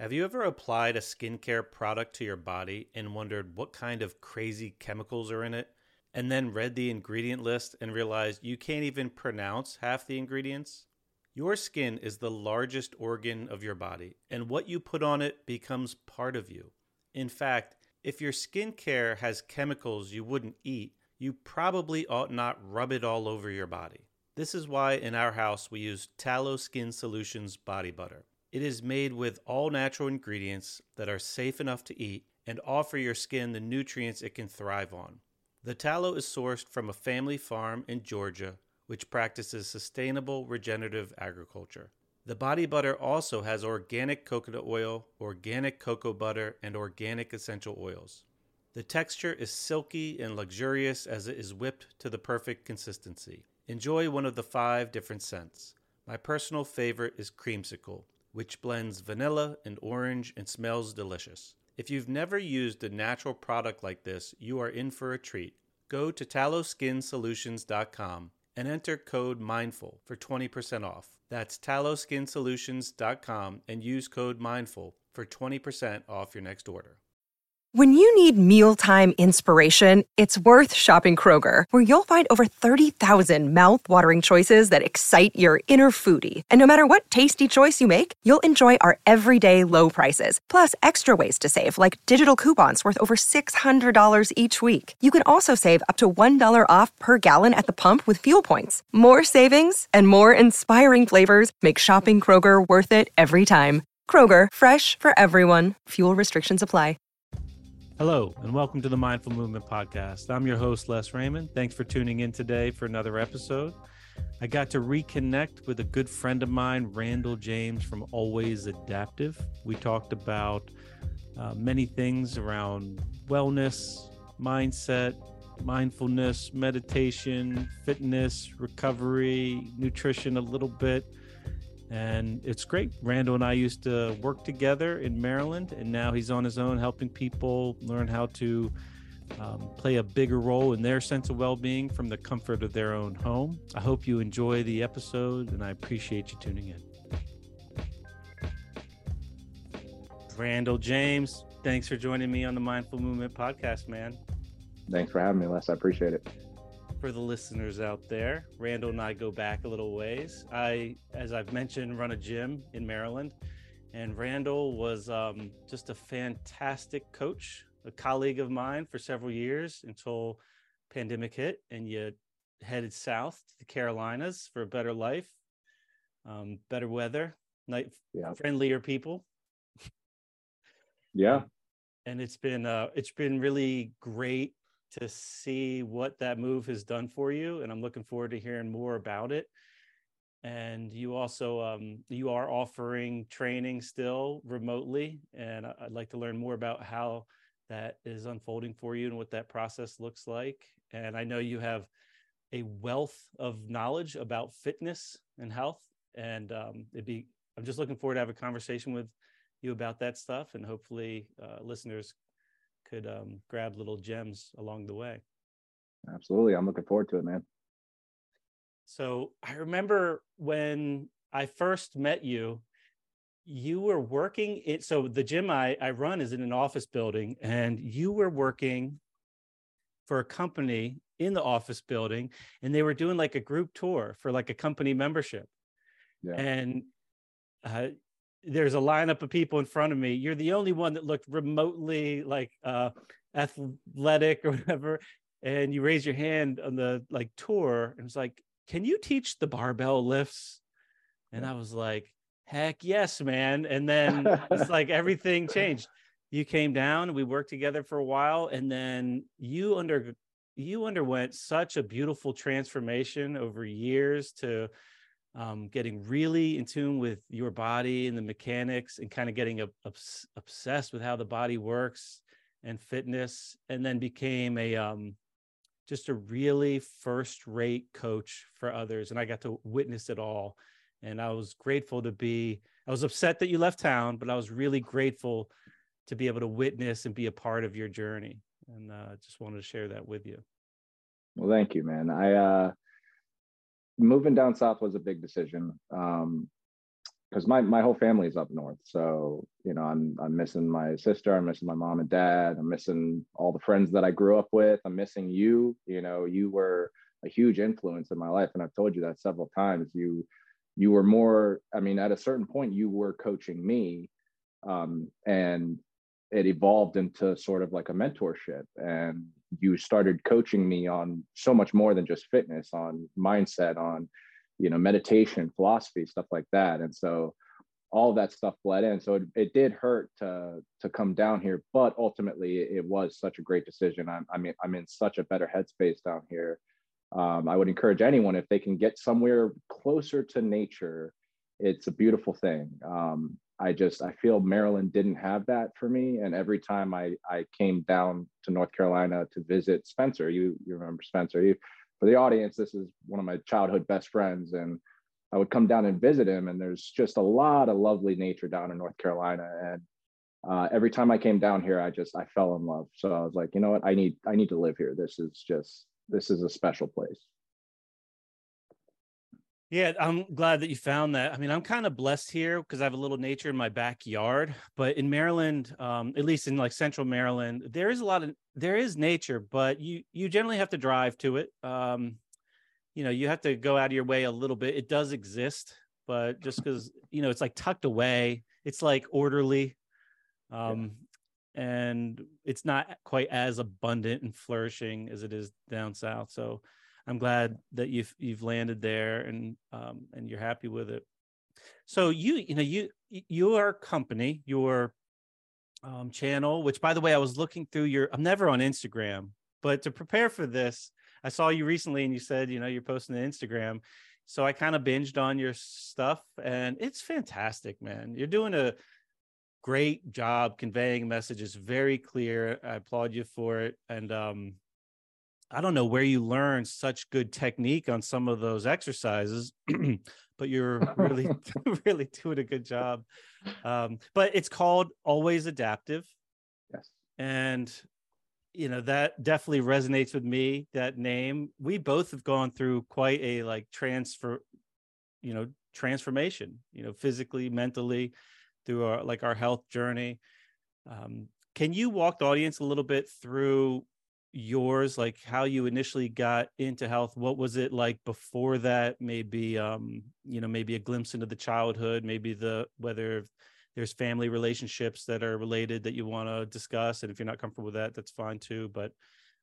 Have you ever applied a skincare product to your body and wondered what kind of crazy chemicals are in it, and then read the ingredient list and realized you can't even pronounce half the ingredients? Your skin is the largest organ of your body, and what you put on it becomes part of you. In fact, if your skincare has chemicals you wouldn't eat, you probably ought not rub it all over your body. This is why in our house we use Tallow Skin Solutions body butter. It is made with all natural ingredients that are safe enough to eat and offer your skin the nutrients it can thrive on. The tallow is sourced from a family farm in Georgia, which practices sustainable regenerative agriculture. The body butter also has organic coconut oil, organic cocoa butter, and organic essential oils. The texture is silky and luxurious as it is whipped to the perfect consistency. Enjoy one of the 5 different scents. My personal favorite is Creamsicle, which blends vanilla and orange and smells delicious. If you've never used a natural product like this, you are in for a treat. Go to tallowskinsolutions.com and enter code MINDFUL for 20% off. That's tallowskinsolutions.com and use code MINDFUL for 20% off your next order. When you need mealtime inspiration, it's worth shopping Kroger, where you'll find over 30,000 mouth-watering choices that excite your inner foodie. And no matter what tasty choice you make, you'll enjoy our everyday low prices, plus extra ways to save, like digital coupons worth over $600 each week. You can also save up to $1 off per gallon at the pump with fuel points. More savings and more inspiring flavors make shopping Kroger worth it every time. Kroger, fresh for everyone. Fuel restrictions apply. Hello, and welcome to the Mindful Movement Podcast. I'm your host, Les Raymond. Thanks for tuning in today for another episode. I got to reconnect with a good friend of mine, Randall James from Always Adaptive. We talked about many things around wellness, mindset, mindfulness, meditation, fitness, recovery, nutrition a little bit. And it's great. Randall and I used to work together in Maryland, and now he's on his own helping people learn how to play a bigger role in their sense of well-being from the comfort of their own home. I hope you enjoy the episode, and I appreciate you tuning in. Randall James, thanks for joining me on the Mindful Movement Podcast, man. Thanks for having me, Les. I appreciate it. For the listeners out there, Randall and I go back a little ways. I, as I've mentioned, run a gym in Maryland, and Randall was just a fantastic coach, a colleague of mine for several years until pandemic hit, and you headed south to the Carolinas for a better life, better weather, friendlier people. Yeah, and it's been really great to see what that move has done for you. And I'm looking forward to hearing more about it. And you also, you are offering training still remotely. And I'd like to learn more about how that is unfolding for you and what that process looks like. And I know you have a wealth of knowledge about fitness and health. And I'm just looking forward to have a conversation with you about that stuff. And hopefully listeners could grab little gems along the way. Absolutely. I'm looking forward to it, man. So I remember when I first met you, you were working so the gym I run is in an office building, and you were working for a company in the office building, and they were doing like a group tour for like a company membership. Yeah. And there's a lineup of people in front of me. You're the only one that looked remotely like athletic or whatever. And you raised your hand on the like tour and was like, "Can you teach the barbell lifts?" And I was like, "Heck yes, man." And then it's like everything changed. You came down, we worked together for a while, and then you underwent such a beautiful transformation over years to getting really in tune with your body and the mechanics, and kind of getting obsessed with how the body works and fitness, and then became just a really first-rate coach for others. And I got to witness it all. And I was grateful I was upset that you left town, but I was really grateful to be able to witness and be a part of your journey. And just wanted to share that with you. Well, thank you, man. Moving down south was a big decision. because my whole family is up north. So, you know, I'm missing my sister, I'm missing my mom and dad, I'm missing all the friends that I grew up with, I'm missing you. You know, you were a huge influence in my life, and I've told you that several times. You were more, I mean, at a certain point you were coaching me, and it evolved into sort of like a mentorship, and you started coaching me on so much more than just fitness, on mindset, on, you know, meditation, philosophy, stuff like that. And so all of that stuff bled in. So it did hurt to come down here, but ultimately it was such a great decision. I'm in such a better headspace down here. I would encourage anyone, if they can get somewhere closer to nature, it's a beautiful thing. I feel Maryland didn't have that for me. And every time I came down to North Carolina to visit Spencer, you remember Spencer, for the audience, this is one of my childhood best friends. And I would come down and visit him, and there's just a lot of lovely nature down in North Carolina. And every time I came down here, I fell in love. So I was like, you know what, I need to live here. This is a special place. Yeah, I'm glad that you found that. I mean, I'm kind of blessed here because I have a little nature in my backyard. But in Maryland, at least in like central Maryland, there is nature, but you generally have to drive to it. You know, you have to go out of your way a little bit. It does exist, but just because, you know, it's like tucked away, it's like orderly, and it's not quite as abundant and flourishing as it is down south. So I'm glad that you've landed there, and you're happy with it. So your company, your channel, which, by the way, I was looking through I'm never on Instagram, but to prepare for this, I saw you recently and you said, you know, you're posting to Instagram. So I kind of binged on your stuff, and it's fantastic, man. You're doing a great job conveying messages, very clear. I applaud you for it. And I don't know where you learned such good technique on some of those exercises, but you're really, really doing a good job. But it's called Always Adaptive. Yes. And, you know, that definitely resonates with me, that name. We both have gone through quite a transformation, you know, physically, mentally, through our health journey. Can you walk the audience a little bit through yours, like how you initially got into health? What was it like before that? Maybe maybe a glimpse into the childhood, maybe whether there's family relationships that are related that you want to discuss, and if you're not comfortable with that, that's fine too. But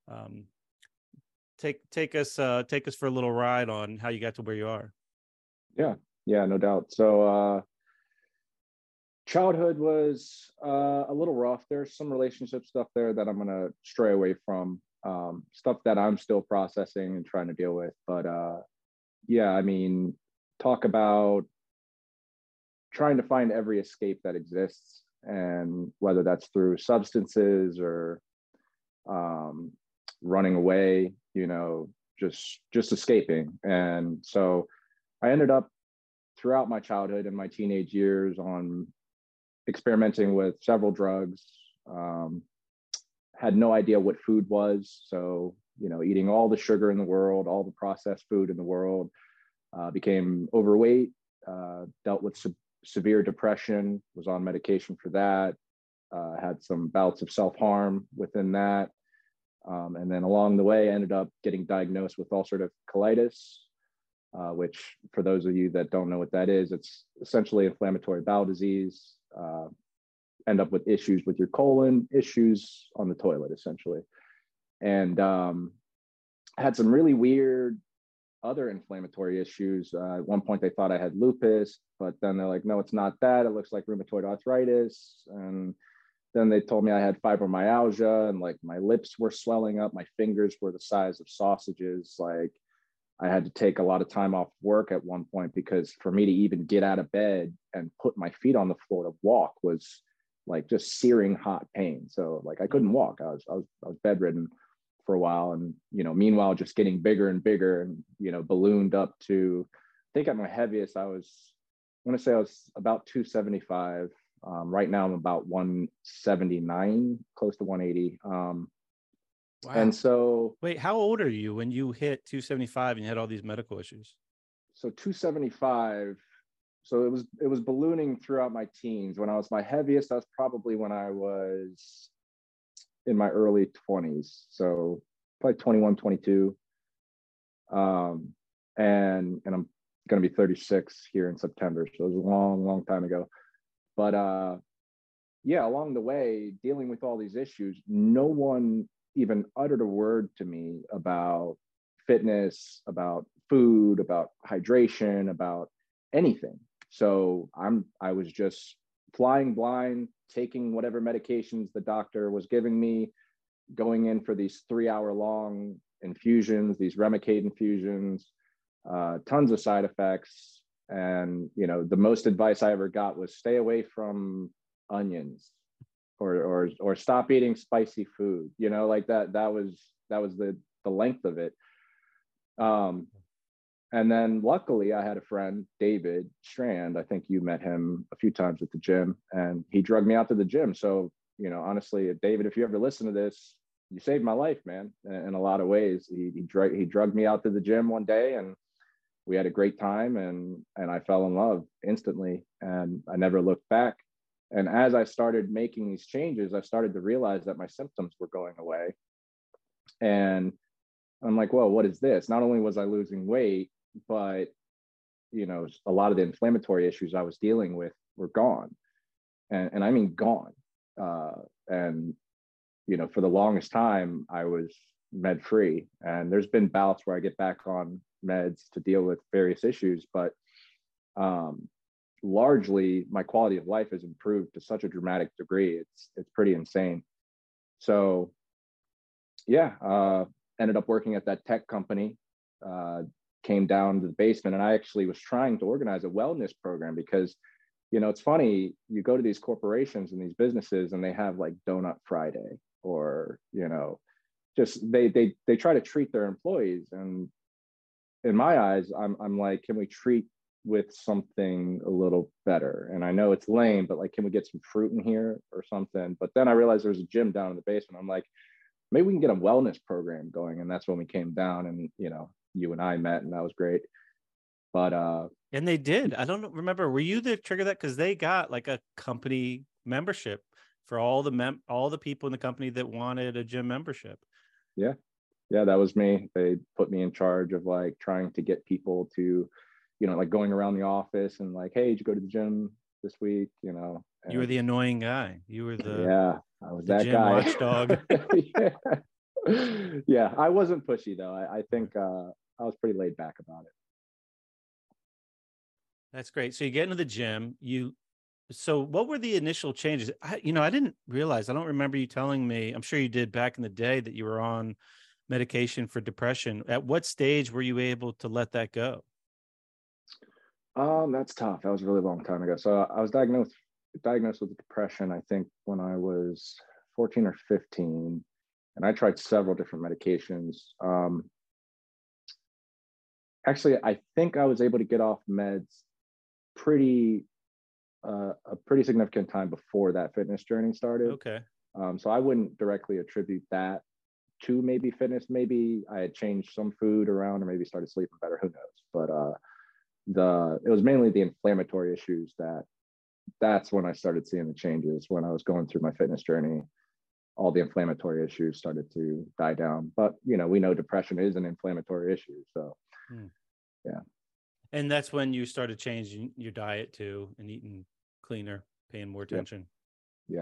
take us for a little ride on how you got to where you are. Yeah, no doubt. So childhood was a little rough. There's some relationship stuff there that I'm going to stray away from, stuff that I'm still processing and trying to deal with. But yeah, I mean, talk about trying to find every escape that exists, and whether that's through substances or running away, you know, just escaping. And so I ended up throughout my childhood and my teenage years on experimenting with several drugs, had no idea what food was. So, you know, eating all the sugar in the world, all the processed food in the world, became overweight, dealt with severe depression, was on medication for that, had some bouts of self-harm within that. And then along the way, ended up getting diagnosed with ulcerative colitis, which, for those of you that don't know what that is, it's essentially inflammatory bowel disease. End up with issues with your colon, issues on the toilet, essentially. And had some really weird other inflammatory issues. At one point, they thought I had lupus, but then they're like, no, it's not that. It looks like rheumatoid arthritis. And then they told me I had fibromyalgia, and like my lips were swelling up. My fingers were the size of sausages. Like, I had to take a lot of time off work at one point, because for me to even get out of bed and put my feet on the floor to walk was like just searing hot pain. So like I couldn't walk. I was bedridden for a while, and, you know, meanwhile just getting bigger and bigger, and, you know, ballooned up to, I think at my heaviest I was about 275. Right now I'm about 179, close to 180. Wow. And so, wait, how old are you when you hit 275 and you had all these medical issues? So 275 So it was ballooning throughout my teens. When I was my heaviest, that's probably when I was in my early 20s. So probably 21, 22. And I'm going to be 36 here in September. So it was a long, long time ago. But yeah, along the way, dealing with all these issues, no one even uttered a word to me about fitness, about food, about hydration, about anything. So I was just flying blind, taking whatever medications the doctor was giving me, going in for these 3-hour long infusions, these Remicade infusions, tons of side effects. And, you know, the most advice I ever got was stay away from onions or stop eating spicy food, you know, like that was the length of it. And then luckily I had a friend, David Strand. I think you met him a few times at the gym, and he drugged me out to the gym. So, you know, honestly, David, if you ever listen to this, you saved my life, man, in a lot of ways. He drugged me out to the gym one day, and we had a great time, and I fell in love instantly, and I never looked back. And as I started making these changes, I started to realize that my symptoms were going away. And I'm like, well, what is this? Not only was I losing weight, but, you know, a lot of the inflammatory issues I was dealing with were gone. And I mean, gone. And, you know, for the longest time, I was med free. And there's been bouts where I get back on meds to deal with various issues, but largely my quality of life has improved to such a dramatic degree. It's pretty insane. So yeah, ended up working at that tech company, came down to the basement, and I actually was trying to organize a wellness program because, you know, it's funny, you go to these corporations and these businesses and they have like Donut Friday, or, you know, just they try to treat their employees. And in my eyes, I'm like, can we treat with something a little better? And I know it's lame, but like, can we get some fruit in here or something? But then I realized there's a gym down in the basement. I'm like, maybe we can get a wellness program going. And that's when we came down, and, you know, you and I met, and that was great. But and they did. I don't remember. Were you the trigger that? Because they got like a company membership for all the people in the company that wanted a gym membership. Yeah, that was me. They put me in charge of like trying to get people to, you know, like going around the office and like, hey, did you go to the gym this week? You know, and you were the annoying guy. You were yeah, I was that gym guy. Watchdog. Yeah, I wasn't pushy though. I think I was pretty laid back about it. That's great. So you get into the gym. So what were the initial changes? I didn't realize. I don't remember you telling me. I'm sure you did back in the day that you were on medication for depression. At what stage were you able to let that go? That's tough. That was a really long time ago. So I was diagnosed with depression, I think, when I was 14 or 15, and I tried several different medications. Actually, I think I was able to get off meds a pretty significant time before that fitness journey started. Okay. So I wouldn't directly attribute that to maybe fitness. Maybe I had changed some food around, or maybe started sleeping better. Who knows? But it was mainly the inflammatory issues that's when I started seeing the changes. When I was going through my fitness journey, all the inflammatory issues started to die down. But, you know, we know depression is an inflammatory issue. So, yeah. And that's when you started changing your diet too, and eating cleaner, paying more attention. Yeah.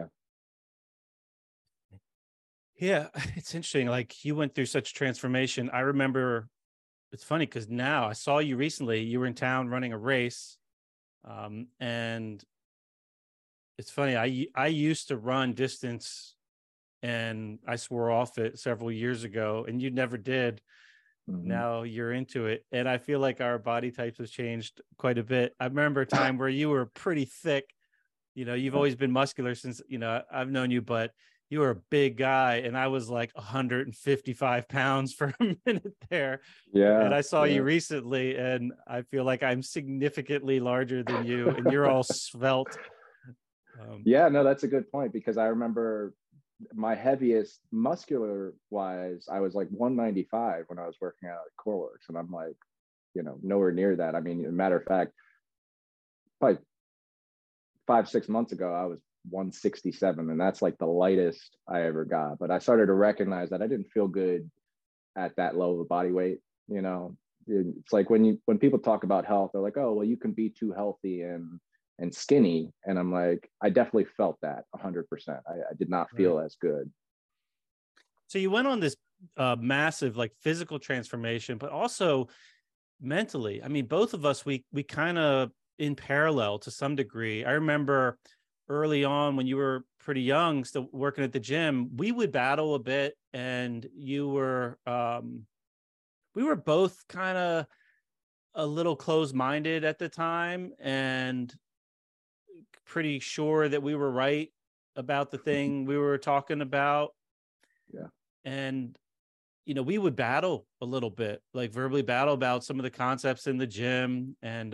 Yeah. It's interesting. Like, you went through such transformation. I remember, it's funny because now I saw you recently. You were in town running a race. And it's funny. I used to run distance, and I swore off it several years ago, and you never did. Mm-hmm. Now you're into it. And I feel like our body types have changed quite a bit. I remember a time where you were pretty thick. You know, you've always been muscular since, you know, I've known you, but you were a big guy, and I was like 155 pounds for a minute there. Yeah. And I saw you recently, and I feel like I'm significantly larger than you, and you're all svelte. Yeah, no, that's a good point, because I remember my heaviest muscular wise, I was like 195 when I was working out at CoreWorks, and I'm like, you know, nowhere near that. I mean, as a matter of fact, probably 5-6 months ago, I was 167, and that's like the lightest I ever got. But I started to recognize that I didn't feel good at that low of a body weight. You know, it's like when people talk about health, they're like, oh, well, you can be too healthy and skinny. And I'm like, I definitely felt that 100%. I did not feel as good. So you went on this massive like physical transformation, but also mentally. I mean, both of us, we kind of in parallel to some degree. I remember early on when you were pretty young, still working at the gym, we would battle a bit, and you were, we were both kind of a little closed-minded at the time, and pretty sure that we were right about the thing we were talking about. Yeah. And you know, we would battle a little bit, like verbally battle about some of the concepts in the gym. And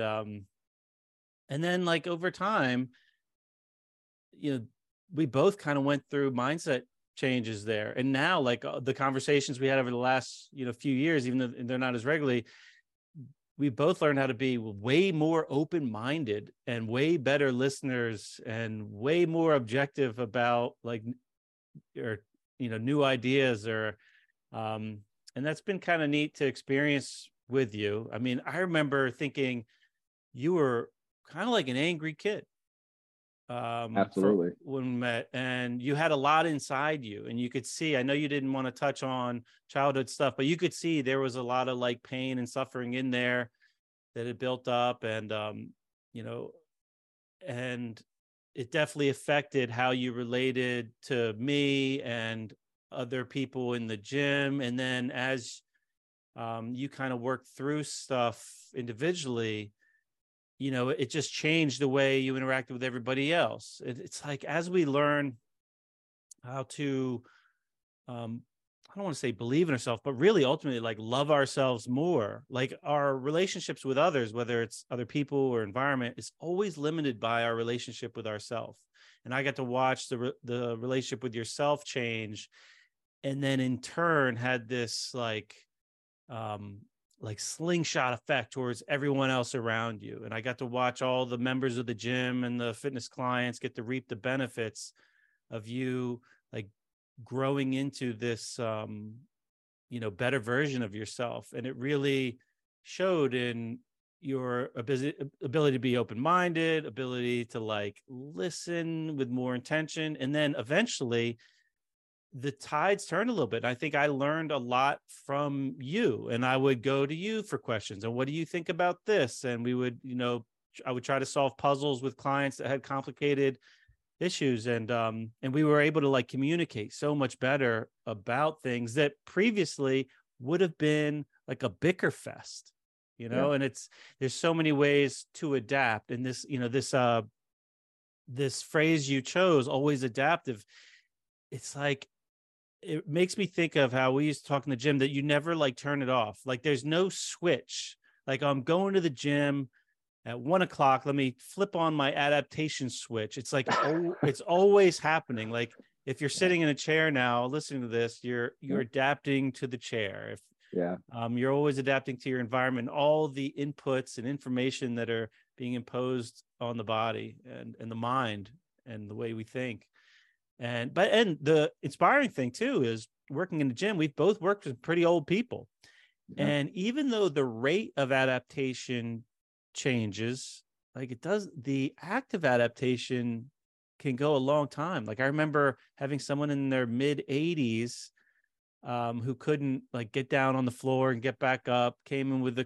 then like over time, you know, we both kind of went through mindset changes there. And now like the conversations we had over the last, you know, few years, even though they're not as regularly, we both learned how to be way more open-minded and way better listeners and way more objective about like, or, you know, new ideas or, and that's been kind of neat to experience with you. I mean, I remember thinking you were kind of like an angry kid. Absolutely. When we met, and you had a lot inside you, and you could see, I know you didn't want to touch on childhood stuff, but you could see there was a lot of like pain and suffering in there that had built up. And, you know, and it definitely affected how you related to me and other people in the gym. And then as you kind of work through stuff individually, you know, it just changed the way you interacted with everybody else. It's like, as we learn how to, I don't want to say believe in ourselves, but really ultimately like love ourselves more, like our relationships with others, whether it's other people or environment, is always limited by our relationship with ourselves. And I got to watch the relationship with yourself change, and then in turn had this like slingshot effect towards everyone else around you. And I got to watch all the members of the gym and the fitness clients get to reap the benefits of you like growing into this you know, better version of yourself. And it really showed in your ability to be open-minded, ability to like listen with more intention. And then eventually the tides turned a little bit. I think I learned a lot from you, and I would go to you for questions. And what do you think about this? And we would, you know, I would try to solve puzzles with clients that had complicated issues. And we were able to like communicate so much better about things that previously would have been like a bicker fest, you know. Yeah. And there's so many ways to adapt. And this, you know, this phrase you chose, always adaptive, it's like, it makes me think of how we used to talk in the gym, that you never like turn it off. Like there's no switch. Like I'm going to the gym at 1:00, let me flip on my adaptation switch. It's like, oh, it's always happening. Like if you're sitting in a chair now, listening to this, you're adapting to the chair. If you're always adapting to your environment, all the inputs and information that are being imposed on the body and the mind and the way we think. And the inspiring thing too is working in the gym, we've both worked with pretty old people. Yeah. And even though the rate of adaptation changes, like it does, the active adaptation can go a long time. Like I remember having someone in their mid 80s who couldn't like get down on the floor and get back up, came in with a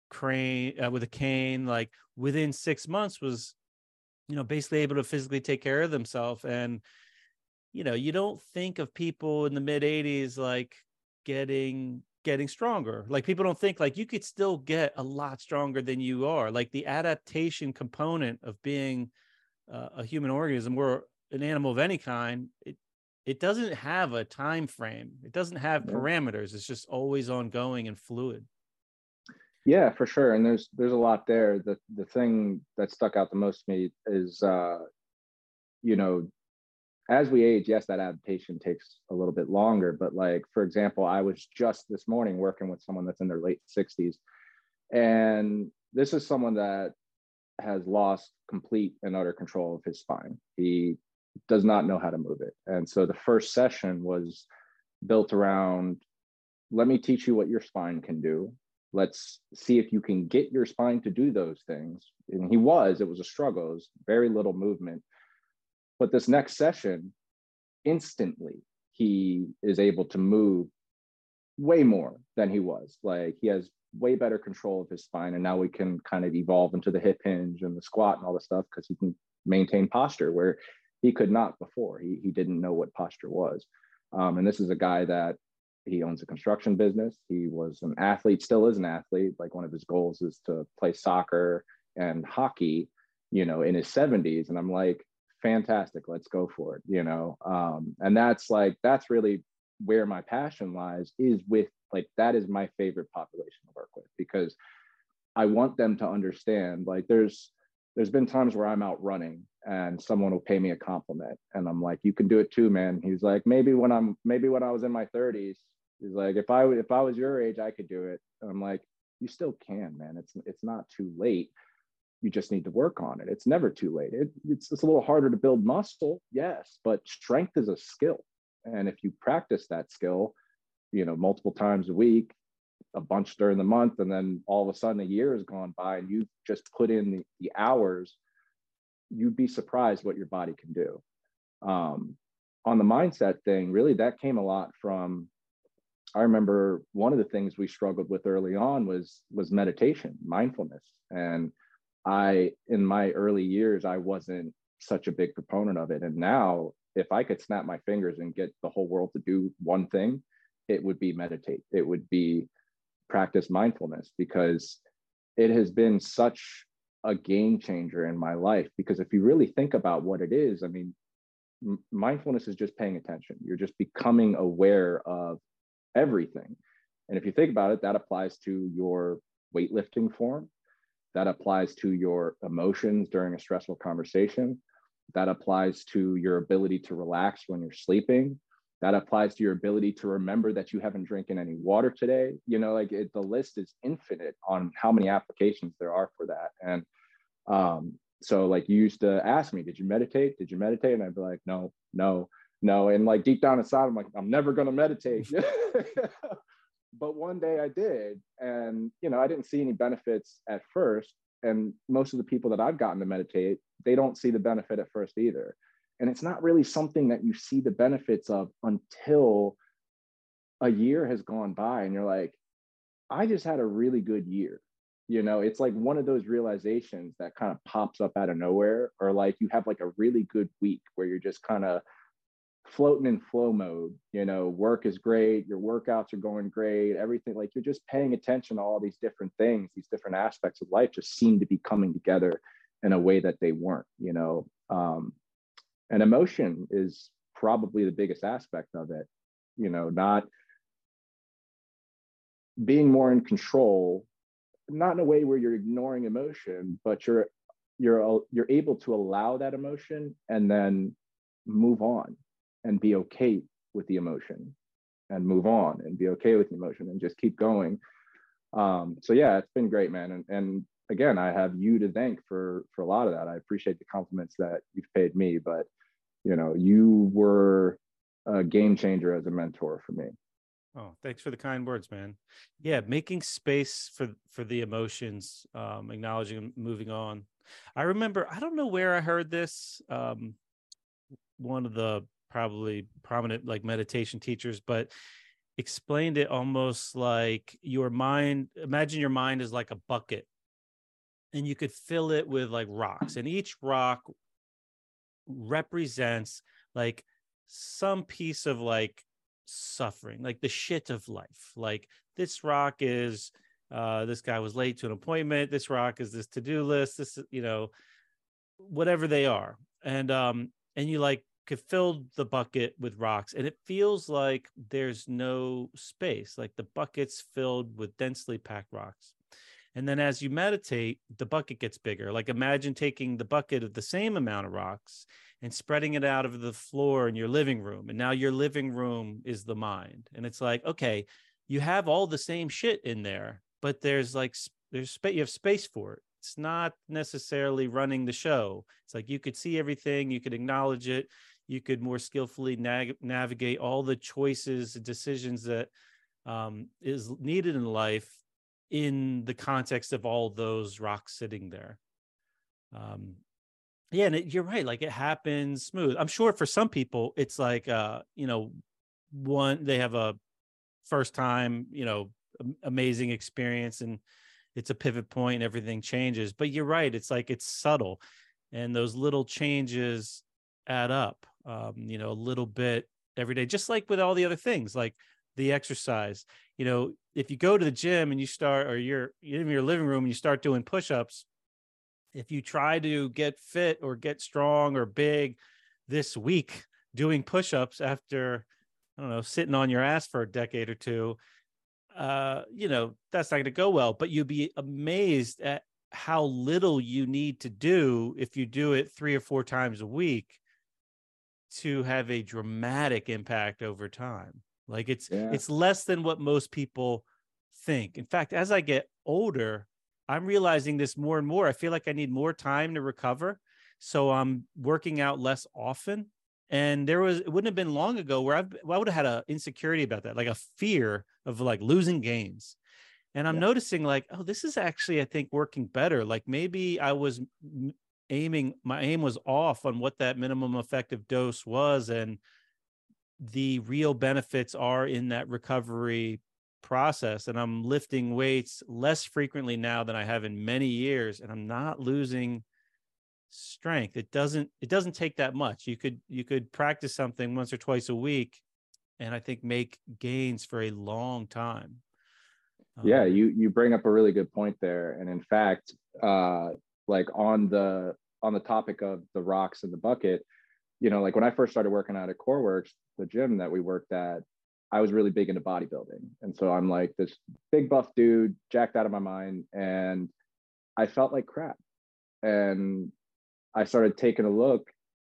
cane, like within 6 months was, you know, basically able to physically take care of themselves. And you know, you don't think of people in the mid 80s like getting stronger. Like people don't think like you could still get a lot stronger than you are. Like the adaptation component of being a human organism or an animal of any kind, it doesn't have a time frame. It doesn't have parameters. It's just always ongoing and fluid. Yeah, for sure. And there's a lot there. The thing that stuck out the most to me is you know, as we age, yes, that adaptation takes a little bit longer. But like, for example, I was just this morning working with someone that's in their late 60s. And this is someone that has lost complete and utter control of his spine. He does not know how to move it. And so the first session was built around, let me teach you what your spine can do. Let's see if you can get your spine to do those things. And it was a struggle. It was very little movement. But this next session, instantly, he is able to move way more than he was. Like, he has way better control of his spine. And now we can kind of evolve into the hip hinge and the squat and all the stuff, because he can maintain posture where he could not before. He didn't know what posture was. And this is a guy that he owns a construction business. He was an athlete, still is an athlete. Like, one of his goals is to play soccer and hockey, in his 70s. And I'm like, fantastic, let's go for it, and that's really where my passion lies, is with, like, that is my favorite population to work with, because I want them to understand, like, there's been times where I'm out running and someone will pay me a compliment and I'm like, you can do it too, man. He's like, maybe when I was in my 30s, he's like, if I was your age, I could do it. And I'm like, you still can, man. It's not too late. You just need to work on it. It's never too late. It's a little harder to build muscle, yes, but strength is a skill. And if you practice that skill, multiple times a week, a bunch during the month, and then all of a sudden a year has gone by and you've just put in the hours, you'd be surprised what your body can do. On the mindset thing, really, that came a lot from, I remember one of the things we struggled with early on was meditation, mindfulness. And in my early years, I wasn't such a big proponent of it. And now, if I could snap my fingers and get the whole world to do one thing, it would be meditate. It would be practice mindfulness, because it has been such a game changer in my life. Because if you really think about what it is, I mean, mindfulness is just paying attention. You're just becoming aware of everything. And if you think about it, that applies to your weightlifting form. That applies to your emotions during a stressful conversation. That applies to your ability to relax when you're sleeping. That applies to your ability to remember that you haven't drinking any water today. The list is infinite on how many applications there are for that. And so, like, you used to ask me, did you meditate? Did you meditate? And I'd be like, no. And like, deep down inside, I'm like, I'm never going to meditate. But one day I did. And, I didn't see any benefits at first. And most of the people that I've gotten to meditate, they don't see the benefit at first either. And it's not really something that you see the benefits of until a year has gone by and you're like, I just had a really good year. It's like one of those realizations that kind of pops up out of nowhere, or like you have like a really good week where you're just kind of floating in flow mode. Work is great, your workouts are going great, everything, like, you're just paying attention to all these different things. These different aspects of life just seem to be coming together in a way that they weren't. And emotion is probably the biggest aspect of it. Not being more in control, not in a way where you're ignoring emotion, but you're able to allow that emotion and then move on and be okay with the emotion, and move on and be okay with the emotion and just keep going. So yeah, it's been great, man. And again, I have you to thank for a lot of that. I appreciate the compliments that you've paid me, but you were a game changer as a mentor for me. Oh, thanks for the kind words, man. Yeah, making space for the emotions, acknowledging and moving on. I remember, I don't know where I heard this, one of the probably prominent like meditation teachers, but explained it almost like your mind. Imagine your mind is like a bucket, and you could fill it with like rocks, and each rock represents like some piece of like suffering, like the shit of life. Like, this rock is this guy was late to an appointment. This rock is this to-do list. This, whatever they are. And you like could fill the bucket with rocks, and it feels like there's no space. Like, the bucket's filled with densely packed rocks. And then as you meditate, the bucket gets bigger. Like, imagine taking the bucket of the same amount of rocks and spreading it out of the floor in your living room. And now your living room is the mind. And it's like, okay, you have all the same shit in there, but there's space, you have space for it. it's not necessarily running the show. It's like you could see everything, you could acknowledge it, you could more skillfully navigate all the choices and decisions that is needed in life in the context of all those rocks sitting there. Yeah, and you're right. Like, it happens smooth. I'm sure for some people, it's like, they have a first time, amazing experience, and it's a pivot point and everything changes. But you're right. It's like, it's subtle, and those little changes add up, a little bit every day, just like with all the other things, like the exercise. If you go to the gym and you start, or you're in your living room and you start doing push-ups, if you try to get fit or get strong or big this week doing push-ups after, I don't know, sitting on your ass for a decade or two, that's not going to go well. But you'd be amazed at how little you need to do if you do it 3 or 4 times a week to have a dramatic impact over time. Like, it's less than what most people think. In fact, as I get older, I'm realizing this more and more. I feel like I need more time to recover. So I'm working out less often. And it wouldn't have been long ago where I would have had an insecurity about that, like a fear of like losing gains. And I'm noticing like, oh, this is actually, I think, working better. Like, maybe I was my aim was off on what that minimum effective dose was. And the real benefits are in that recovery process. And I'm lifting weights less frequently now than I have in many years, and I'm not losing strength. It doesn't take that much. You could practice something once or twice a week and I think make gains for a long time. Yeah, you bring up a really good point there. And in fact, like on the topic of the rocks in the bucket, like when I first started working out at CoreWorks, the gym that we worked at, I was really big into bodybuilding. And so I'm like this big buff dude, jacked out of my mind, and I felt like crap. And I started taking a look,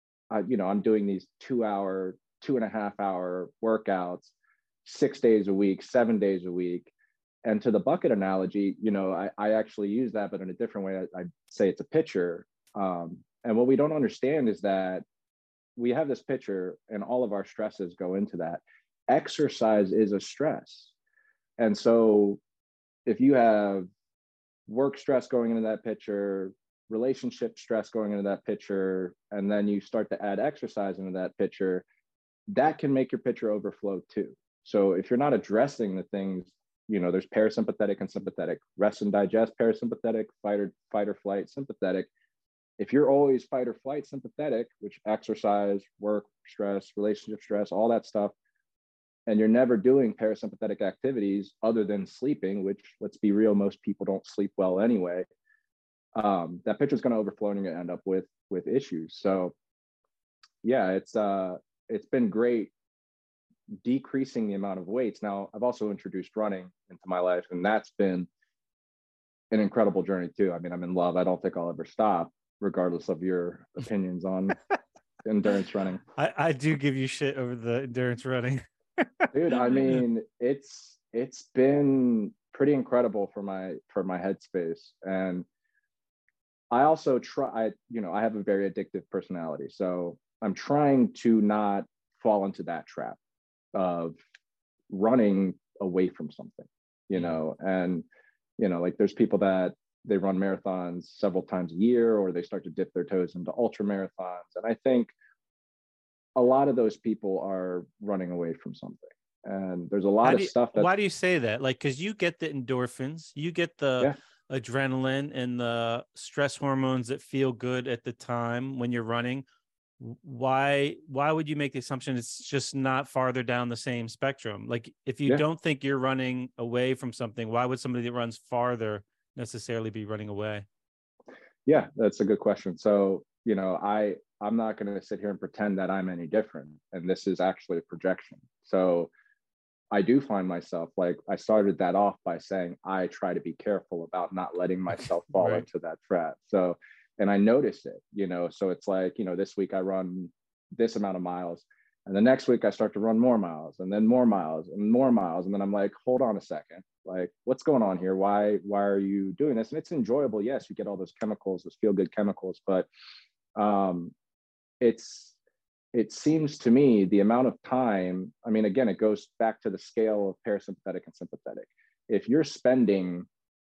I'm doing these 2-hour, 2.5-hour workouts, 6 days a week, 7 days a week. And to the bucket analogy, I actually use that, but in a different way. I say it's a pitcher. And what we don't understand is that we have this pitcher and all of our stresses go into that. Exercise is a stress. And so if you have work stress going into that pitcher, relationship stress going into that pitcher, and then you start to add exercise into that pitcher, that can make your pitcher overflow too. So if you're not addressing the things, there's parasympathetic and sympathetic, rest and digest, parasympathetic, fight or flight, sympathetic. If you're always fight or flight sympathetic, which exercise, work, stress, relationship stress, all that stuff, and you're never doing parasympathetic activities other than sleeping, which, let's be real, most people don't sleep well anyway, that pitcher's going to overflow and you're going to end up with issues. So yeah, it's been great decreasing the amount of weights. Now, I've also introduced running into my life, and that's been an incredible journey too. I mean, I'm in love. I don't think I'll ever stop, regardless of your opinions on endurance running. I do give you shit over the endurance running. Dude, I mean, it's been pretty incredible for my headspace. And I also I have a very addictive personality. So I'm trying to not fall into that trap of running away from something, and, like there's people that they run marathons several times a year, or they start to dip their toes into ultra marathons. And I think a lot of those people are running away from something. And there's a lot of stuff why do you say that? Like, because you get the endorphins, you get the adrenaline and the stress hormones that feel good at the time when you're running. Why would you make the assumption it's just not farther down the same spectrum? Like, if you don't think you're running away from something, why would somebody that runs farther necessarily be running away? Yeah, that's a good question. So, I'm not going to sit here and pretend that I'm any different. And this is actually a projection. So I do find myself, like, I started that off by saying, I try to be careful about not letting myself fall into that trap. So, and I notice it, so it's like, this week I run this amount of miles. And the next week I start to run more miles and then more miles and more miles. And then I'm like, hold on a second, like what's going on here? Why are you doing this? And it's enjoyable. Yes, you get all those chemicals, those feel good chemicals, but it seems to me the amount of time, I mean, again, it goes back to the scale of parasympathetic and sympathetic. If you're spending,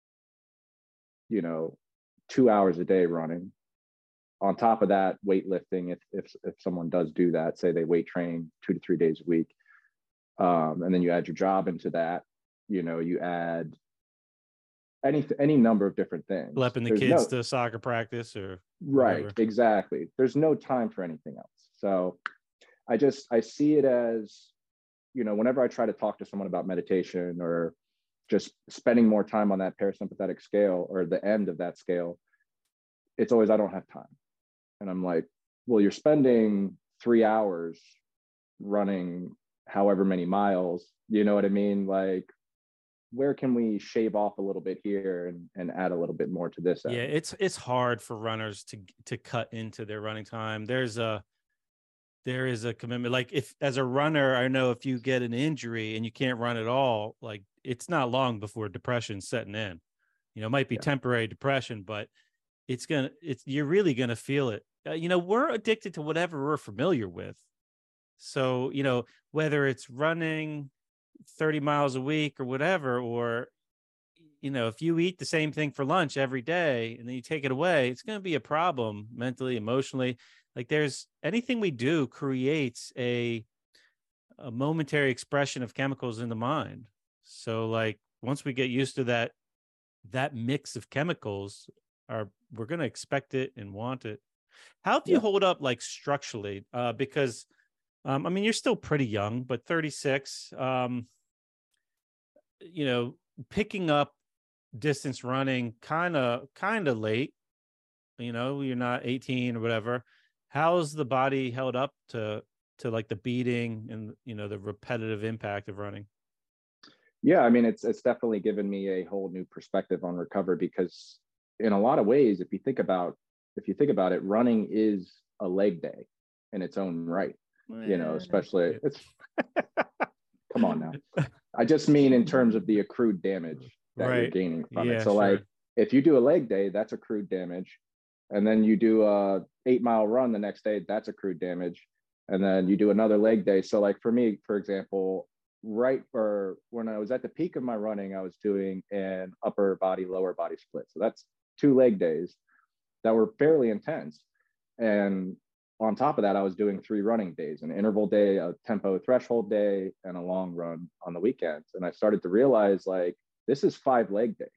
2 hours a day running, on top of that, weightlifting, if someone does do that, say they weight train 2 to 3 days a week, and then you add your job into that, you add any number of different things. Schlepping the kids to soccer practice or right, whatever. Exactly. There's no time for anything else. So I see it as, whenever I try to talk to someone about meditation or just spending more time on that parasympathetic scale or the end of that scale, it's always, I don't have time. And I'm like, well, you're spending 3 hours running however many miles, you know what I mean? Like, where can we shave off a little bit here and add a little bit more to this end? Yeah, it's hard for runners to cut into their running time. There is a commitment. Like, if as a runner, I know if you get an injury and you can't run at all, like it's not long before depression's setting in. It might be temporary depression, but you're really gonna feel it. We're addicted to whatever we're familiar with. So, whether it's running 30 miles a week or whatever, or, if you eat the same thing for lunch every day and then you take it away, it's going to be a problem mentally, emotionally. Like, there's anything we do creates a momentary expression of chemicals in the mind. So like, once we get used to that mix of chemicals, we're going to expect it and want it. How do you hold up, like, structurally? Because, I mean, you're still pretty young, but 36, picking up distance running kind of late, you're not 18 or whatever. How's the body held up to like the beating and, the repetitive impact of running? Yeah, I mean, it's definitely given me a whole new perspective on recovery, because in a lot of ways, if you think about it, running is a leg day in its own right. Especially it's come on now. I just mean in terms of the accrued damage that you're gaining from it. So like, if you do a leg day, that's accrued damage. And then you do a 8-mile run the next day, that's accrued damage. And then you do another leg day. So like for me, for example, when I was at the peak of my running, I was doing an upper body, lower body split. So that's 2 leg days that were fairly intense. And on top of that, I was doing 3 running days, an interval day, a tempo threshold day, and a long run on the weekends. And I started to realize, like, this is 5 leg days.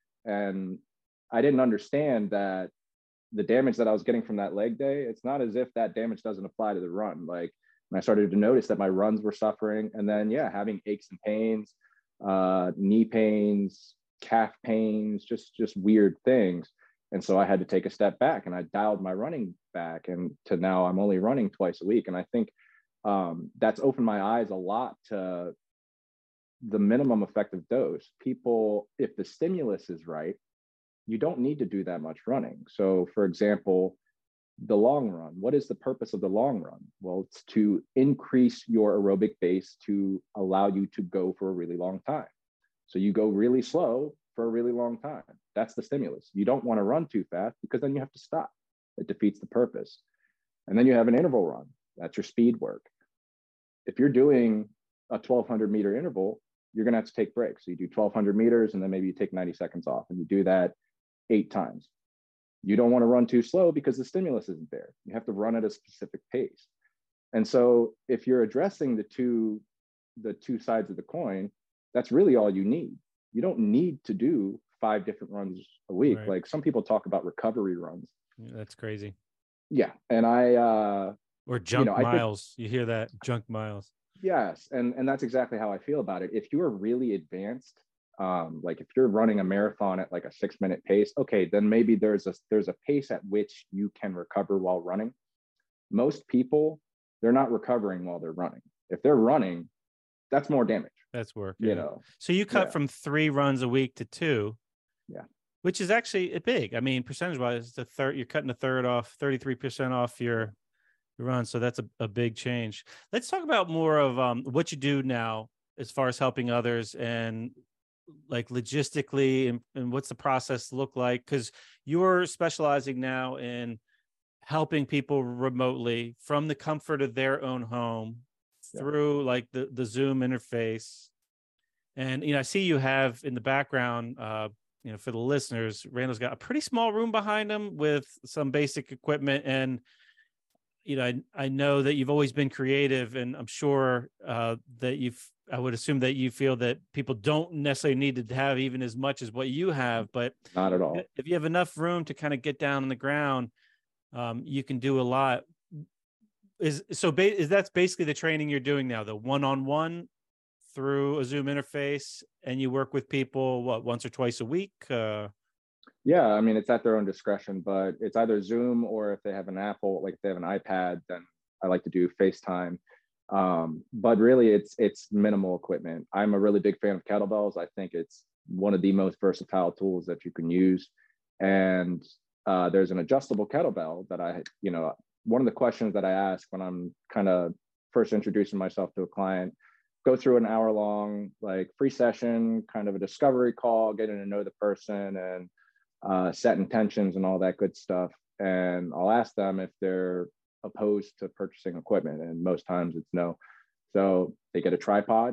And I didn't understand that the damage that I was getting from that leg day, it's not as if that damage doesn't apply to the run. Like, and I started to notice that my runs were suffering. And then, having aches and pains, knee pains, calf pains, just weird things. And so I had to take a step back, and I dialed my running back, and to now I'm only running twice a week. And I think that's opened my eyes a lot to the minimum effective dose. People, if the stimulus is right, you don't need to do that much running. So for example, the long run, what is the purpose of the long run? Well, it's to increase your aerobic base to allow you to go for a really long time. So you go really slow for a really long time. That's the stimulus. You don't want to run too fast, because then you have to stop. It defeats the purpose. And then you have an interval run. That's your speed work. If you're doing a 1,200 meter interval, you're going to have to take breaks. So you do 1,200 meters, and then maybe you take 90 seconds off, and you do that 8 times. You don't want to run too slow because the stimulus isn't there. You have to run at a specific pace. And so if you're addressing the two sides of the coin, that's really all you need. You don't need to do 5 different runs a week. Right. Like, some people talk about recovery runs. Yeah, that's crazy. Yeah. And or junk miles. You hear that? Junk miles. Yes. And that's exactly how I feel about it. If you are really advanced, like if you're running a marathon at like a 6-minute pace, okay, then maybe there's a pace at which you can recover while running. Most people, they're not recovering while they're running. If they're running, that's more damage. That's work. So you cut from 3 runs a week to 2. Yeah. Which is actually big. I mean, percentage wise, you're cutting a third off, 33% off your run. So that's a big change. Let's talk about more of what you do now as far as helping others and like logistically and what's the process look like? Because you're specializing now in helping people remotely from the comfort of their own home Yeah. through like the Zoom interface. And, I see you have in the background, for the listeners, Randall's got a pretty small room behind him with some basic equipment. And, I know that you've always been creative, and I'm sure that I would assume that you feel that people don't necessarily need to have even as much as what you have, but Not at all. if you have enough room to kind of get down on the ground, you can do a lot. Is that's basically the training you're doing now, the one-on-one through a Zoom interface, and you work with people once or twice a week? Yeah, I mean, it's at their own discretion, but it's either Zoom, or if they have an Apple, like if they have an iPad, then I like to do FaceTime. But really, it's minimal equipment. I'm a really big fan of kettlebells. I think it's one of the most versatile tools that you can use. And there's an adjustable kettlebell that one of the questions that I ask when I'm kind of first introducing myself to a client, go through an hour-long like free session, kind of a discovery call, getting to know the person and set intentions and all that good stuff. And I'll ask them if they're opposed to purchasing equipment, and most times it's no. So they get a tripod.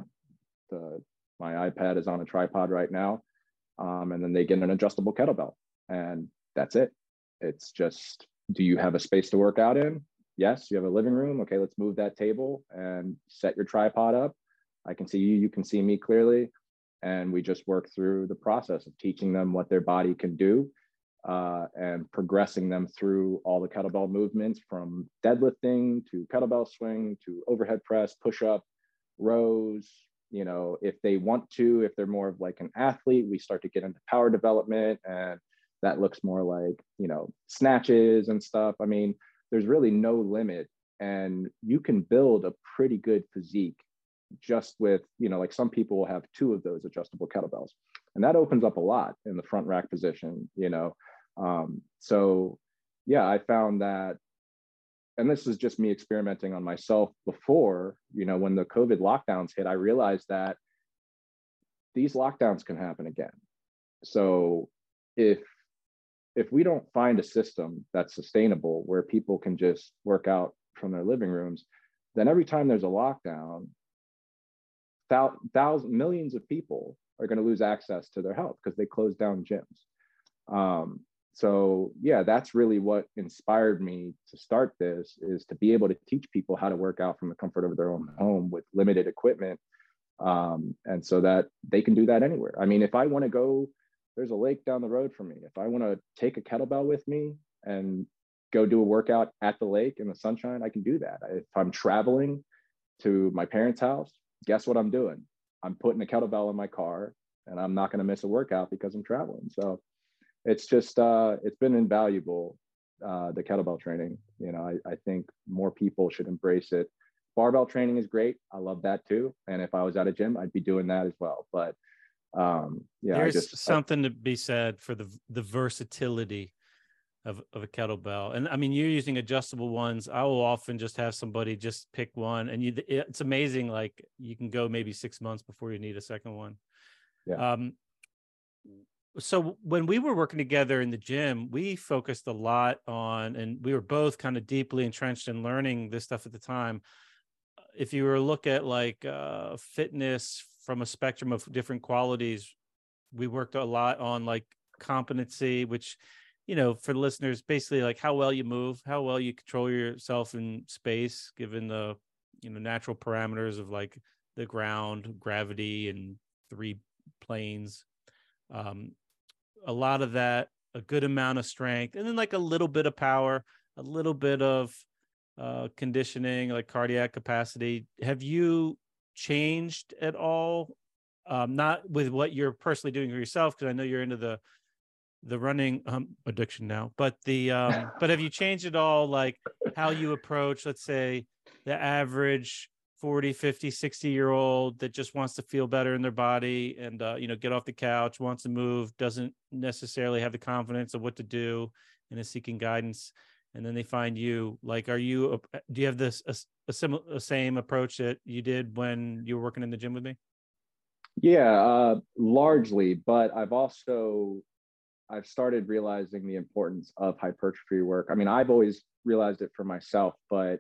My iPad is on a tripod right now, and then they get an adjustable kettlebell, and that's it. It's just, do you have a space to work out in? Yes. You have a living room. Okay, let's move that table and set your tripod up. I can see you, you can see me clearly. And we just work through the process of teaching them what their body can do, and progressing them through all the kettlebell movements, from deadlifting to kettlebell swing to overhead press, push up, rows. If they want to, if they're more of like an athlete, we start to get into power development, and that looks more like, snatches and stuff. I mean, there's really no limit, and you can build a pretty good physique just with, like some people will have 2 of those adjustable kettlebells, and that opens up a lot in the front rack position. So yeah, I found that, and this is just me experimenting on myself before, when the COVID lockdowns hit, I realized that these lockdowns can happen again. So if we don't find a system that's sustainable where people can just work out from their living rooms, then every time there's a lockdown, millions of people are going to lose access to their health because they closed down gyms. So yeah, that's really what inspired me to start this, is to be able to teach people how to work out from the comfort of their own home with limited equipment. And so that they can do that anywhere. I mean, if I want to go, there's a lake down the road from me. If I want to take a kettlebell with me and go do a workout at the lake in the sunshine, I can do that. If I'm traveling to my parents' house, guess what I'm doing? I'm putting a kettlebell in my car, and I'm not going to miss a workout because I'm traveling. So it's just, it's been invaluable, the kettlebell training. I think more people should embrace it. Barbell training is great. I love that too. And if I was at a gym, I'd be doing that as well. But yeah, there's something to be said for the versatility of a kettlebell. And I mean, you're using adjustable ones. I will often just have somebody just pick one, and it's amazing. Like, you can go maybe 6 months before you need a second one. Yeah. So when we were working together in the gym, we focused a lot on, and we were both kind of deeply entrenched in learning this stuff at the time. If you were to look at like fitness from a spectrum of different qualities, we worked a lot on like competency, which, for the listeners, basically like how well you move, how well you control yourself in space, given the, natural parameters of like the ground, gravity, and 3 planes. A lot of that, a good amount of strength, and then like a little bit of power, a little bit of conditioning, like cardiac capacity. Have you changed at all? Not with what you're personally doing for yourself, because I know you're into the running addiction now, but but have you changed at all, like how you approach, let's say, the average 40, 50, 60-year-old that just wants to feel better in their body and, get off the couch, wants to move, doesn't necessarily have the confidence of what to do, and is seeking guidance? and then they find you. Like, do you have this a same approach that you did when you were working in the gym with me? Yeah, largely, but I've started realizing the importance of hypertrophy work. I mean, I've always realized it for myself, but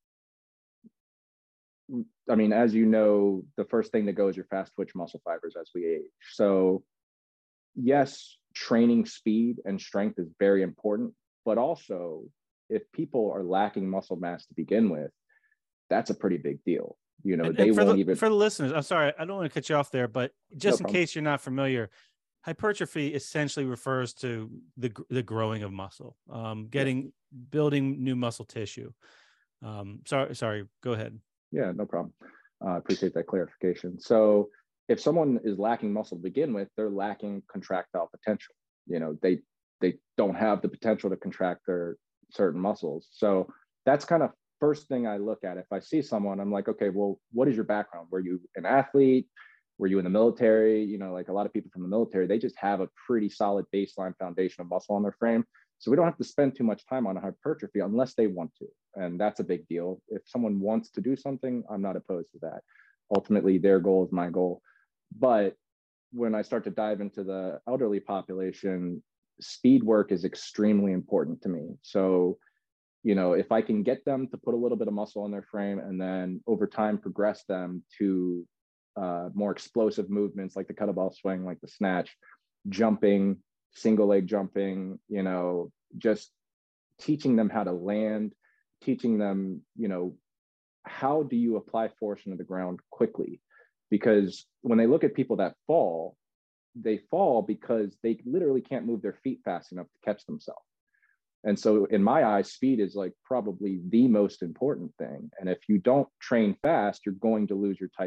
I mean, as you know, the first thing that goes your fast twitch muscle fibers as we age. So yes, training speed and strength is very important, but also if people are lacking muscle mass to begin with, that's a pretty big deal. You know, they for won't even. For the listeners, I'm sorry, I don't want to cut you off there, but just No in problem. case you're not familiar, hypertrophy essentially refers to the growing of muscle, building new muscle tissue. Sorry, go ahead. Yeah, no problem. Appreciate that clarification. So if someone is lacking muscle to begin with, they're lacking contractile potential. You know, they don't have the potential to contract their certain muscles. So that's kind of first thing I look at. If I see someone, I'm like, okay, well, what is your background? Were you an athlete? Were you in the military? You know, like a lot of people from the military, they just have a pretty solid baseline foundation of muscle on their frame. So we don't have to spend too much time on hypertrophy unless they want to. And that's a big deal. If someone wants to do something, I'm not opposed to that. Ultimately, their goal is my goal. But when I start to dive into the elderly population, speed work is extremely important to me. So, you know, if I can get them to put a little bit of muscle on their frame and then over time progress them to more explosive movements like the kettlebell swing, like the snatch, jumping, single leg jumping, you know, just teaching them how to land, teaching them, you know, how do you apply force into the ground quickly? Because when they look at people that fall, they fall because they literally can't move their feet fast enough to catch themselves. And so in my eyes, speed is like probably the most important thing. And if you don't train fast, you're going to lose your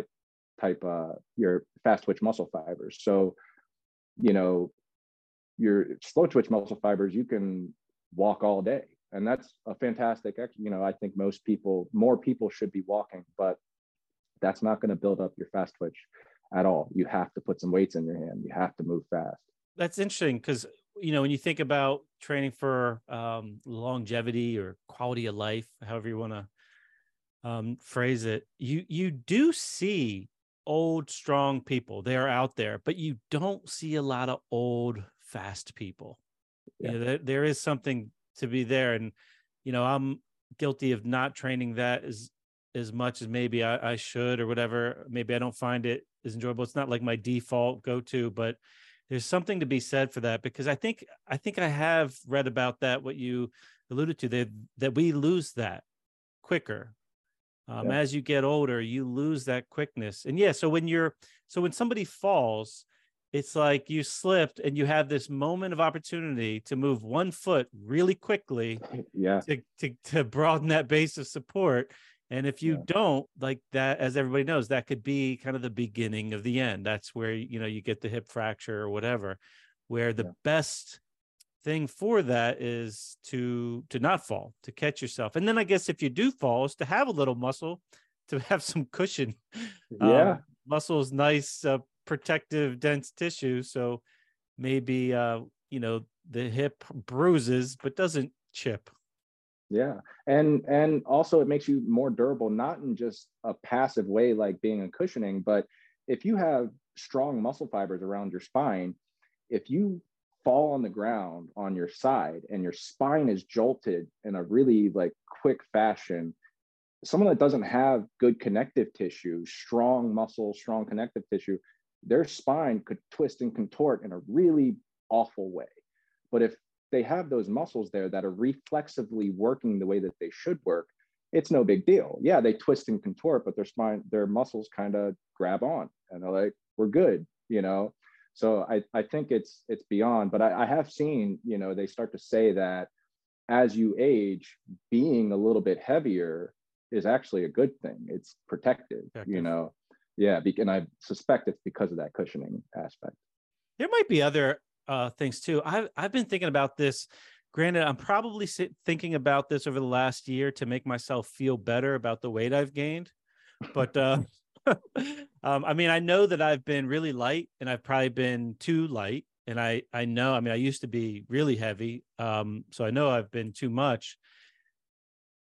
your fast twitch muscle fibers. So, you know, your slow twitch muscle fibers, you can walk all day. And that's a fantastic, you know, I think more people should be walking, but that's not going to build up your fast twitch at all. You have to put some weights in your hand. You have to move fast. That's interesting because, you know, when you think about training for longevity or quality of life, however you want to phrase it, you do see old, strong people. They are out there, but you don't see a lot of old, fast people. Yeah. You know, there is something to be there. And, you know, I'm guilty of not training that as much as maybe I should or whatever. Maybe I don't find it as enjoyable. It's not like my default go-to, but there's something to be said for that, because I think I have read about that, what you alluded to, that we lose that quicker. As you get older, you lose that quickness. And yeah, so when somebody falls, it's like you slipped and you have this moment of opportunity to move one foot really quickly to broaden that base of support. And if you don't, like that, as everybody knows, that could be kind of the beginning of the end. That's where, you know, you get the hip fracture or whatever, where the best thing for that is to not fall, to catch yourself. And then I guess if you do fall, is to have a little muscle, to have some cushion. Muscle is nice, protective, dense tissue. So maybe, you know, the hip bruises, but doesn't chip. Yeah. And also it makes you more durable, not in just a passive way, like being a cushioning, but if you have strong muscle fibers around your spine, if you fall on the ground on your side and your spine is jolted in a really like quick fashion, someone that doesn't have good connective tissue, strong muscle, strong connective tissue, their spine could twist and contort in a really awful way. But if they have those muscles there that are reflexively working the way that they should work, it's no big deal. Yeah, they twist and contort, but their muscles kind of grab on and they're like, we're good, you know? So I think it's beyond, but I have seen, you know, they start to say that as you age, being a little bit heavier is actually a good thing. It's protective. You know? Yeah. And I suspect it's because of that cushioning aspect. There might be other things too. I've been thinking about this. Granted, I'm probably thinking about this over the last year to make myself feel better about the weight I've gained. But I mean, I know that I've been really light and I've probably been too light. And I know, I mean, I used to be really heavy. So I know I've been too much.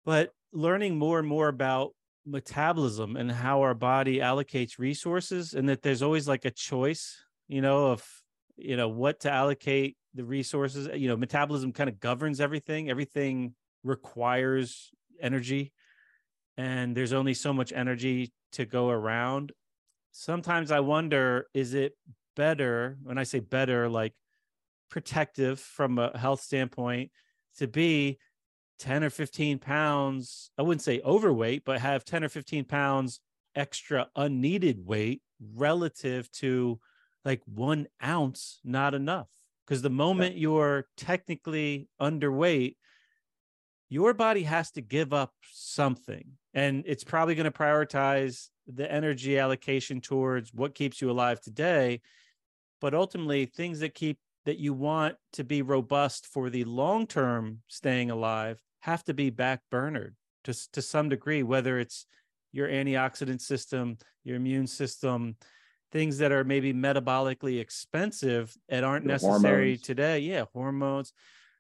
But learning more and more about metabolism and how our body allocates resources, and that there's always like a choice, of, what to allocate the resources. Metabolism kind of governs everything. Everything requires energy, and there's only so much energy to go around. Sometimes I wonder, is it better, when I say better, like protective from a health standpoint, to be 10 or 15 pounds, I wouldn't say overweight, but have 10 or 15 pounds extra unneeded weight relative to like 1 ounce, not enough. Because the moment you're technically underweight, your body has to give up something. And it's probably going to prioritize the energy allocation towards what keeps you alive today. But ultimately, things that you want to be robust for the long-term staying alive have to be backburnered to some degree, whether it's your antioxidant system, your immune system, things that are maybe metabolically expensive and aren't necessary hormones today. Yeah, hormones.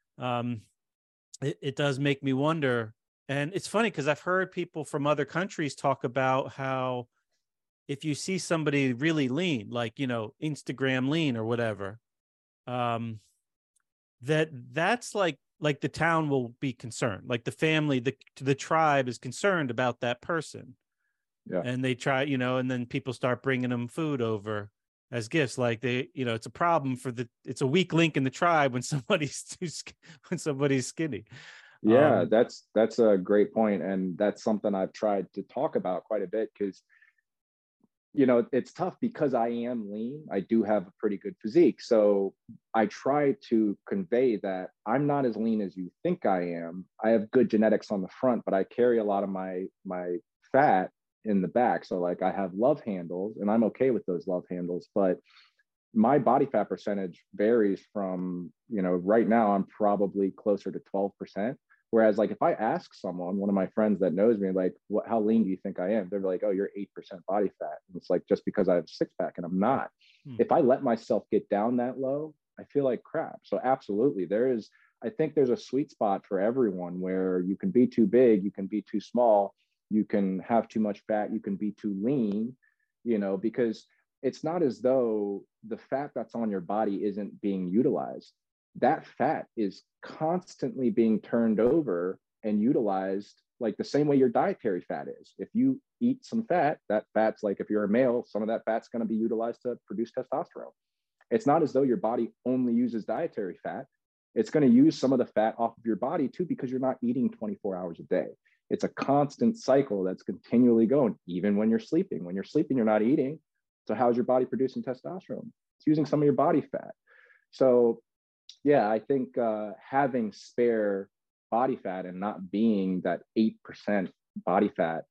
It does make me wonder. And it's funny because I've heard people from other countries talk about how if you see somebody really lean, like, Instagram lean or whatever, that's like the town will be concerned, like the family, the tribe is concerned about that person. Yeah. And they try, and then people start bringing them food over as gifts. Like it's a problem it's a weak link in the tribe when somebody's skinny. Yeah, that's a great point, and that's something I've tried to talk about quite a bit, because it's tough because I am lean. I do have a pretty good physique. So I try to convey that I'm not as lean as you think I am. I have good genetics on the front, but I carry a lot of my fat in the back. So like I have love handles, and I'm okay with those love handles, but my body fat percentage varies from, right now I'm probably closer to 12%. Whereas like if I ask someone, one of my friends that knows me, like, how lean do you think I am? They're like, oh, you're 8% body fat. And it's like, just because I have a six pack, and I'm not. If I let myself get down that low, I feel like crap. So absolutely, I think there's a sweet spot for everyone where you can be too big, you can be too small, you can have too much fat, you can be too lean, because it's not as though the fat that's on your body isn't being utilized. That fat is constantly being turned over and utilized, like the same way your dietary fat is. If you eat some fat, that fat's, like, if you're a male, some of that fat's going to be utilized to produce testosterone. It's not as though your body only uses dietary fat. It's going to use some of the fat off of your body too, because you're not eating 24 hours a day. It's a constant cycle that's continually going, even when you're sleeping. When you're sleeping, you're not eating. So how's your body producing testosterone? It's using some of your body fat. So yeah, I think having spare body fat and not being that 8% body fat,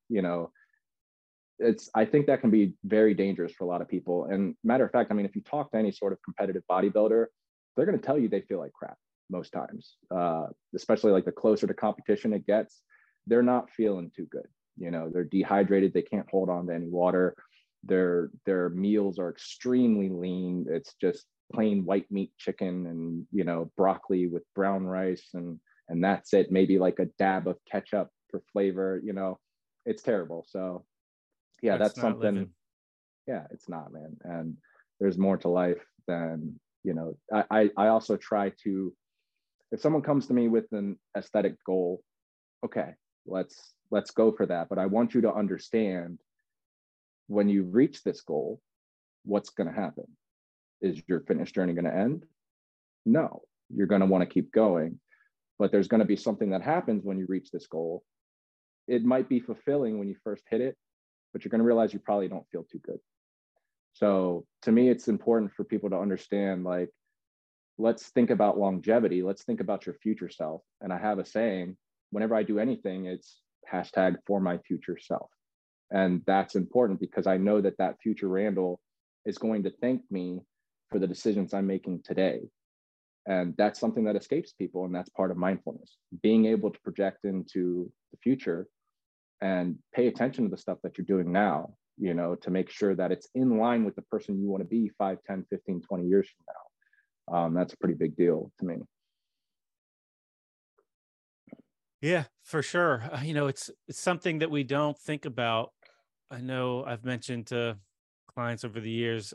I think that can be very dangerous for a lot of people. And matter of fact, I mean, if you talk to any sort of competitive bodybuilder, they're going to tell you they feel like crap most times, especially like the closer to competition it gets, they're not feeling too good. They're dehydrated. They can't hold on to any water. Their meals are extremely lean. It's just plain white meat chicken and broccoli with brown rice, and that's it. Maybe like a dab of ketchup for flavor. It's terrible. So yeah, that's something living. Yeah, it's not, man. And there's more to life than, I also try to, if someone comes to me with an aesthetic goal, okay, let's go for that. But I want you to understand, when you reach this goal, what's going to happen? Is your fitness journey going to end? No, you're going to want to keep going, but there's going to be something that happens when you reach this goal. It might be fulfilling when you first hit it, but you're going to realize you probably don't feel too good. So to me, it's important for people to understand, like, let's think about longevity. Let's think about your future self. And I have a saying, whenever I do anything, it's hashtag for my future self. And that's important because I know that future Randall is going to thank me for the decisions I'm making today. And that's something that escapes people. And that's part of mindfulness, being able to project into the future and pay attention to the stuff that you're doing now, to make sure that it's in line with the person you want to be 5, 10, 15, 20 years from now. That's a pretty big deal to me. Yeah, for sure. It's something that we don't think about. I know I've mentioned to clients over the years,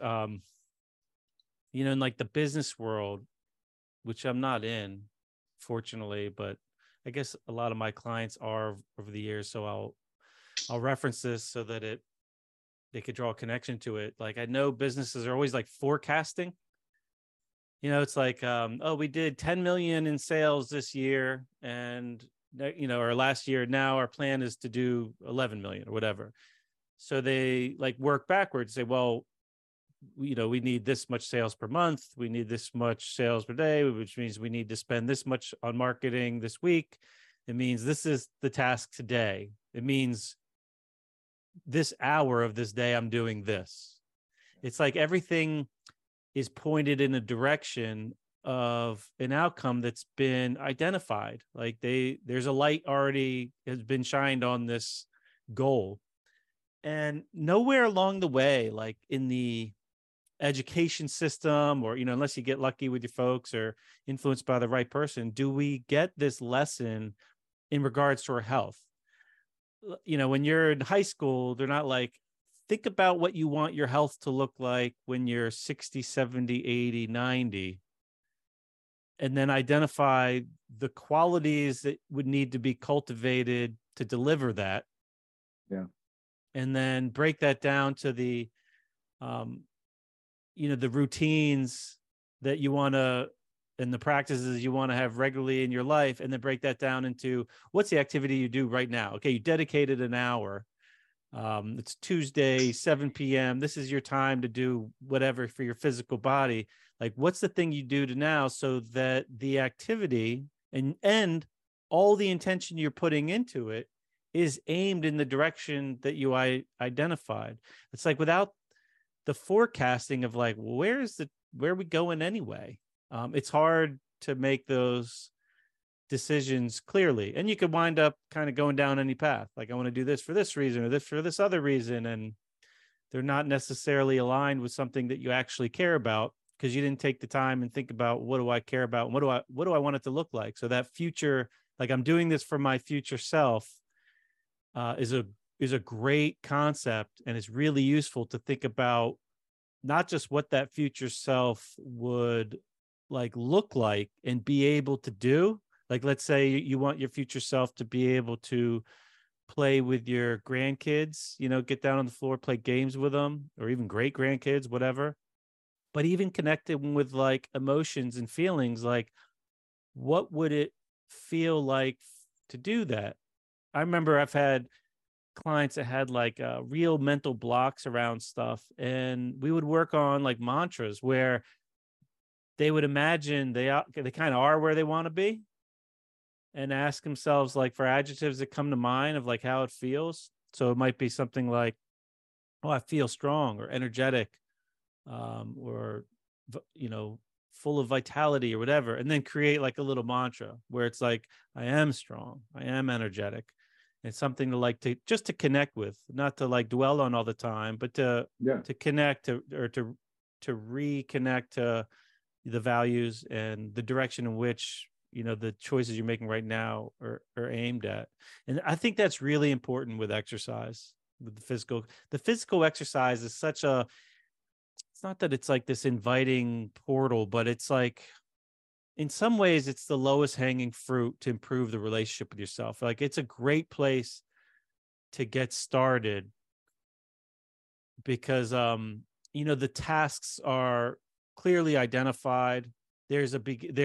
in like the business world, which I'm not in, fortunately, but I guess a lot of my clients are over the years. So I'll reference this so that they could draw a connection to it. Like I know businesses are always like forecasting. It's like, oh, we did 10 million in sales this year, and or last year. Now our plan is to do 11 million or whatever. So they like work backwards. Say, well, we need this much sales per month. We need this much sales per day, which means we need to spend this much on marketing this week. It means this is the task today. It means this hour of this day, I'm doing this. It's like everything is pointed in a direction of an outcome that's been identified. Like there's a light already has been shined on this goal. And nowhere along the way, like in the education system, or unless you get lucky with your folks or influenced by the right person, do we get this lesson in regards to our health. When you're in high school, they're not like, think about what you want your health to look like when you're 60, 70, 80, 90, and then identify the qualities that would need to be cultivated to deliver that. Yeah. And then break that down to the the routines that you want to, and the practices you want to have regularly in your life, and then break that down into what's the activity you do right now. Okay, you dedicated an hour. It's Tuesday, 7 p.m. This is your time to do whatever for your physical body. Like, what's the thing you do to now, so that the activity and all the intention you're putting into it is aimed in the direction that you identified. It's like, without the forecasting of like, where are we going anyway? It's hard to make those decisions clearly, and you could wind up kind of going down any path. Like, I want to do this for this reason or this for this other reason, and they're not necessarily aligned with something that you actually care about, because you didn't take the time and think about, what do I care about, and what do I want it to look like. So that future, like, I'm doing this for my future self, is a great concept, and it's really useful to think about not just what that future self would like look like and be able to do. Like, let's say you want your future self to be able to play with your grandkids, get down on the floor, play games with them, or even great grandkids, whatever. But even connecting with like emotions and feelings, like, what would it feel like to do that? I remember I've had clients that had like real mental blocks around stuff, and we would work on like mantras where they would imagine they kind of are where they want to be, and ask themselves like for adjectives that come to mind of like how it feels. So it might be something like, oh, I feel strong or energetic, or full of vitality or whatever, and then create like a little mantra where it's like, I am strong, I am energetic. It's something to like to just to connect with, not to like dwell on all the time, but to connect to, or to reconnect to the values and the direction in which the choices you're making right now are aimed at. And I think that's really important with exercise, with the physical exercise is such a, it's not that it's like this inviting portal, but it's like, in some ways it's the lowest hanging fruit to improve the relationship with yourself. Like, it's a great place to get started, because the tasks are clearly identified. There's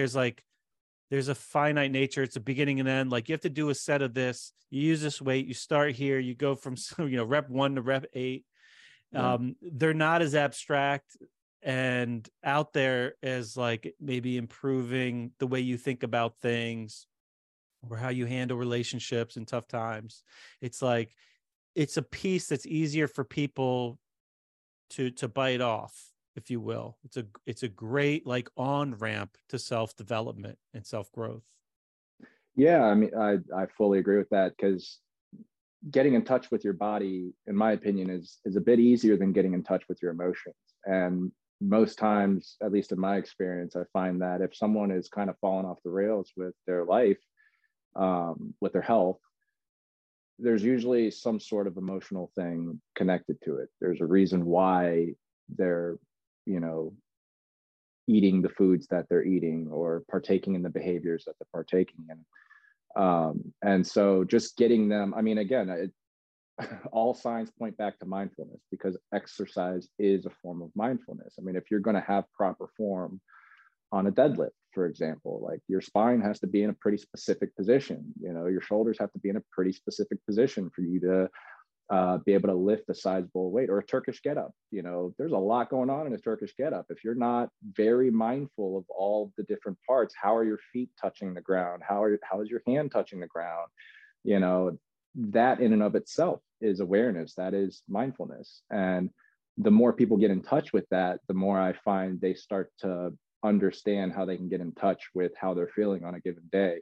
a finite nature. It's a beginning and end. Like, you have to do a set of this. You use this weight. You start here. You go from rep 1 to rep 8. They're not as abstract and out there as like maybe improving the way you think about things or how you handle relationships in tough times. It's like, it's a piece that's easier for people to bite off, if you will. It's a great like on ramp to self-development and self-growth. Yeah, I mean, I fully agree with that, because getting in touch with your body, in my opinion, is a bit easier than getting in touch with your emotions. And most times, at least in my experience, I find that if someone is kind of falling off the rails with their life, with their health, there's usually some sort of emotional thing connected to it. There's a reason why they're, you know, eating the foods that they're eating or partaking in the behaviors that they're partaking in. And so just getting them, I mean, again, all signs point back to mindfulness, because exercise is a form of mindfulness. I mean, if you're going to have proper form on a deadlift, for example, like your spine has to be in a pretty specific position, you know, your shoulders have to be in a pretty specific position for you to be able to lift a sizable weight. Or a Turkish get up, you know, there's a lot going on in a Turkish get up. If you're not very mindful of all the different parts, how are your feet touching the ground? How is your hand touching the ground? You know, that in and of itself is awareness. That is mindfulness. And the more people get in touch with that, the more I find they start to understand how they can get in touch with how they're feeling on a given day.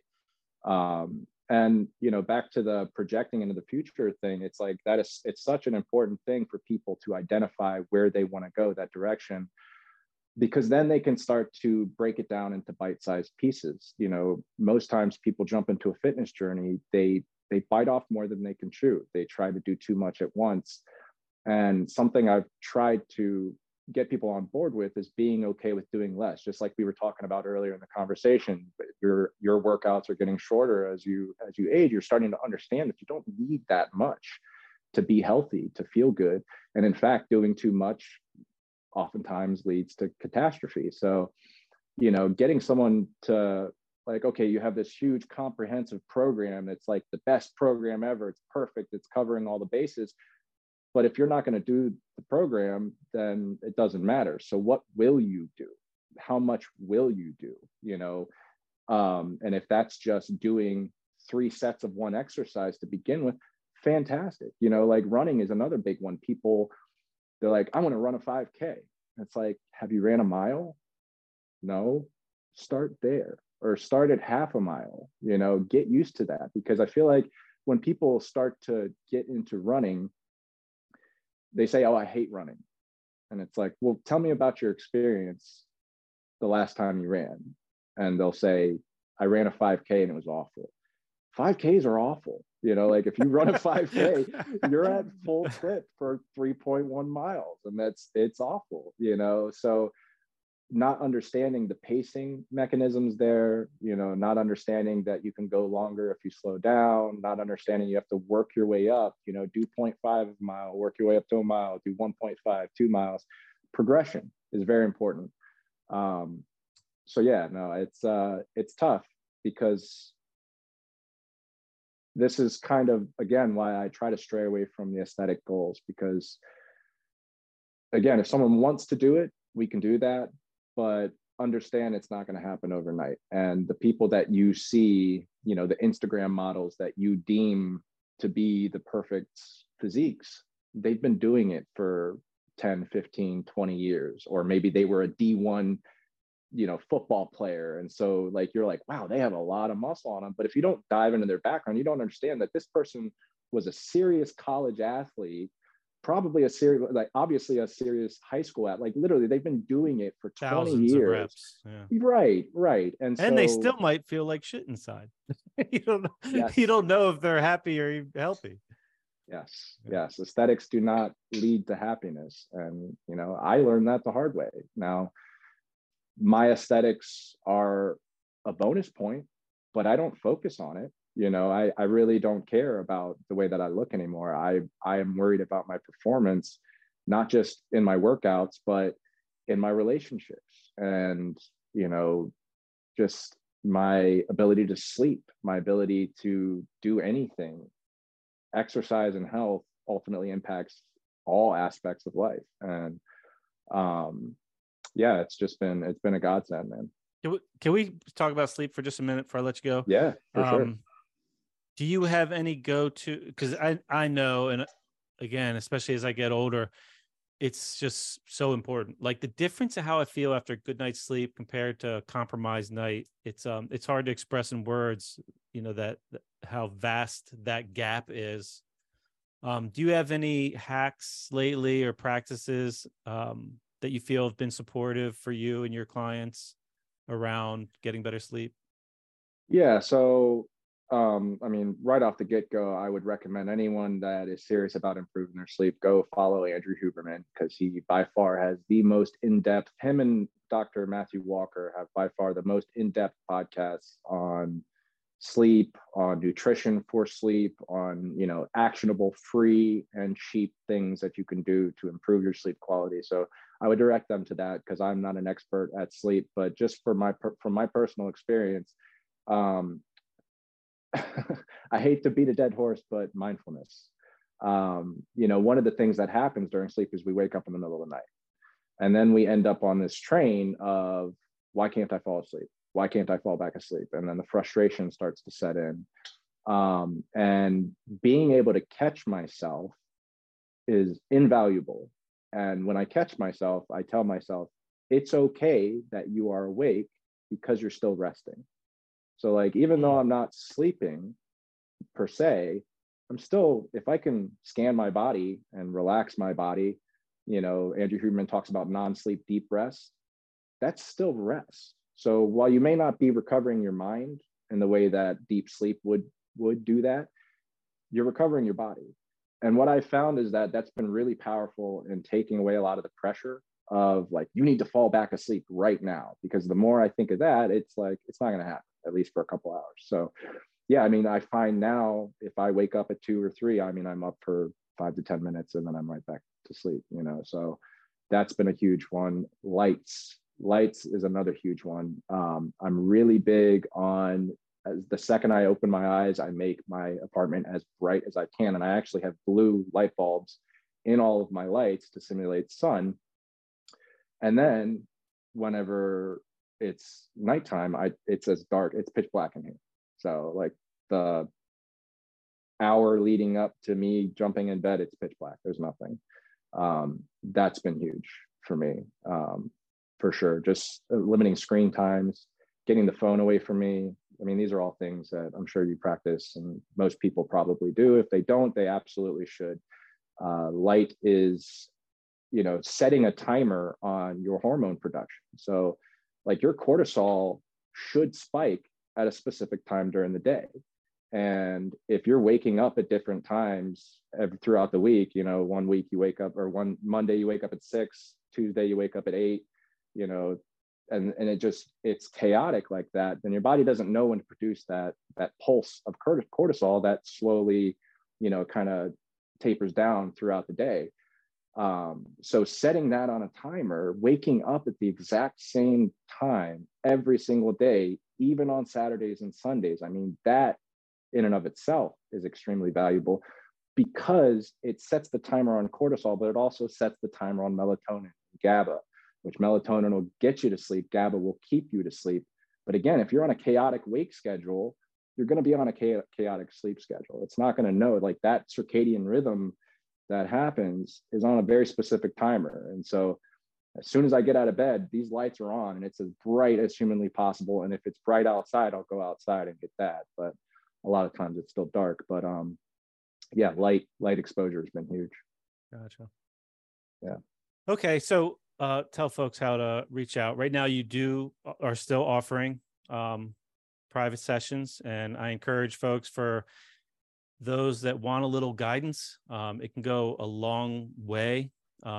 And, you know, back to the projecting into the future thing, it's like it's such an important thing for people to identify where they want to go, that direction, because then they can start to break it down into bite-sized pieces. You know, most times people jump into a fitness journey, they bite off more than they can chew. They try to do too much at once. And something I've tried to get people on board with is being okay with doing less. Just like we were talking about earlier in the conversation, your workouts are getting shorter as you age. You're starting to understand that you don't need that much to be healthy, to feel good. And in fact, doing too much oftentimes leads to catastrophe. So, you know, getting someone to, like, okay, you have this huge comprehensive program that's like the best program ever, it's perfect, it's covering all the bases. But if you're not going to do the program, then it doesn't matter. So what will you do? How much will you do? You know, and if that's just doing 3 sets of one exercise to begin with, fantastic. You know, like running is another big one. People, they're like, I want to run a 5K. It's like, have you ran a mile? No. Start there, or start at half a mile. You know, get used to that, because I feel like when people start to get into running, they say, oh, I hate running. And it's like, well, tell me about your experience the last time you ran. And they'll say, I ran a 5K and it was awful. 5Ks are awful. You know, like if you run a 5K, you're at full clip for 3.1 miles, and it's awful, you know? So not understanding the pacing mechanisms there, you know, not understanding that you can go longer if you slow down, not understanding you have to work your way up, you know, do 0.5 mile, work your way up to a mile, do 1.5, 2 miles. Progression is very important. So yeah, no, it's tough, because this is kind of, again, why I try to stray away from the aesthetic goals, because again, if someone wants to do it, we can do that. But understand it's not going to happen overnight. And the people that you see, you know, the Instagram models that you deem to be the perfect physiques, they've been doing it for 10, 15, 20 years, or maybe they were a D1, you know, football player. And so like, you're like, wow, they have a lot of muscle on them. But if you don't dive into their background, you don't understand that this person was a serious college athlete, probably a serious, like obviously a serious high school at, like literally they've been doing it for 20 Thousands years. of reps. Yeah. Right. And so, they still might feel like shit inside. you don't yes. you don't know if they're happy or healthy. Yes. Aesthetics do not lead to happiness. And, you know, I learned that the hard way. Now, my aesthetics are a bonus point, but I don't focus on it. You know, I really don't care about the way that I look anymore. I am worried about my performance, not just in my workouts, but in my relationships, and, you know, just my ability to sleep, my ability to do anything. Exercise and health ultimately impacts all aspects of life. And yeah, it's been a godsend, man. Can we talk about sleep for just a minute before I let you go? Yeah, for sure. Do you have any go-to? Because I know, and again, especially as I get older, it's just so important. Like the difference of how I feel after a good night's sleep compared to a compromised night. It's hard to express in words, you know, that how vast that gap is. Do you have any hacks lately or practices that you feel have been supportive for you and your clients around getting better sleep? Yeah. So I mean, right off the get-go, I would recommend anyone that is serious about improving their sleep, go follow Andrew Huberman, because he by far has the most in-depth, him and Dr. Matthew Walker have by far the most in-depth podcasts on sleep, on nutrition for sleep, on, you know, actionable, free and cheap things that you can do to improve your sleep quality. So I would direct them to that, because I'm not an expert at sleep, but just from my personal experience, I hate to beat a dead horse, but mindfulness. You know, one of the things that happens during sleep is we wake up in the middle of the night, and then we end up on this train of, why can't I fall asleep? Why can't I fall back asleep? And then the frustration starts to set in. And being able to catch myself is invaluable. And when I catch myself, I tell myself, it's okay that you are awake because you're still resting. So like, even though I'm not sleeping per se, I'm still, if I can scan my body and relax my body, you know, Andrew Huberman talks about non-sleep deep rest, that's still rest. So while you may not be recovering your mind in the way that deep sleep would do that, you're recovering your body. And what I found is that that's been really powerful in taking away a lot of the pressure of like, you need to fall back asleep right now, because the more I think of that, it's like, it's not going to happen, at least for a couple hours. So yeah, I mean, I find now if I wake up at 2 or 3, I mean, I'm up for 5 to 10 minutes and then I'm right back to sleep, you know? So that's been a huge one. Lights is another huge one. I'm really big on, as the second I open my eyes, I make my apartment as bright as I can. And I actually have blue light bulbs in all of my lights to simulate sun. And then whenever it's nighttime, it's as dark, it's pitch black in here. So like the hour leading up to me jumping in bed, it's pitch black. There's nothing. That's been huge for me, for sure. Just limiting screen times, getting the phone away from me. I mean, these are all things that I'm sure you practice, and most people probably do. If they don't, they absolutely should. Light is, you know, setting a timer on your hormone production. So like your cortisol should spike at a specific time during the day. And if you're waking up at different times throughout the week, you know, one week you wake up, or one Monday you wake up at 6, Tuesday you wake up at 8, you know, and it's chaotic like that, then your body doesn't know when to produce that pulse of cortisol that slowly, you know, kind of tapers down throughout the day. So setting that on a timer, waking up at the exact same time every single day, even on Saturdays and Sundays, I mean, that in and of itself is extremely valuable, because it sets the timer on cortisol, but it also sets the timer on melatonin, GABA, which melatonin will get you to sleep. GABA will keep you to sleep. But again, if you're on a chaotic wake schedule, you're going to be on a chaotic sleep schedule. It's not going to know, like, that circadian rhythm that happens is on a very specific timer. And so as soon as I get out of bed, these lights are on and it's as bright as humanly possible. And if it's bright outside, I'll go outside and get that. But a lot of times it's still dark. But yeah, light exposure has been huge. Gotcha. Yeah. Okay. So tell folks how to reach out. Right now you are still offering private sessions, and I encourage folks, for those that want a little guidance, it can go a long way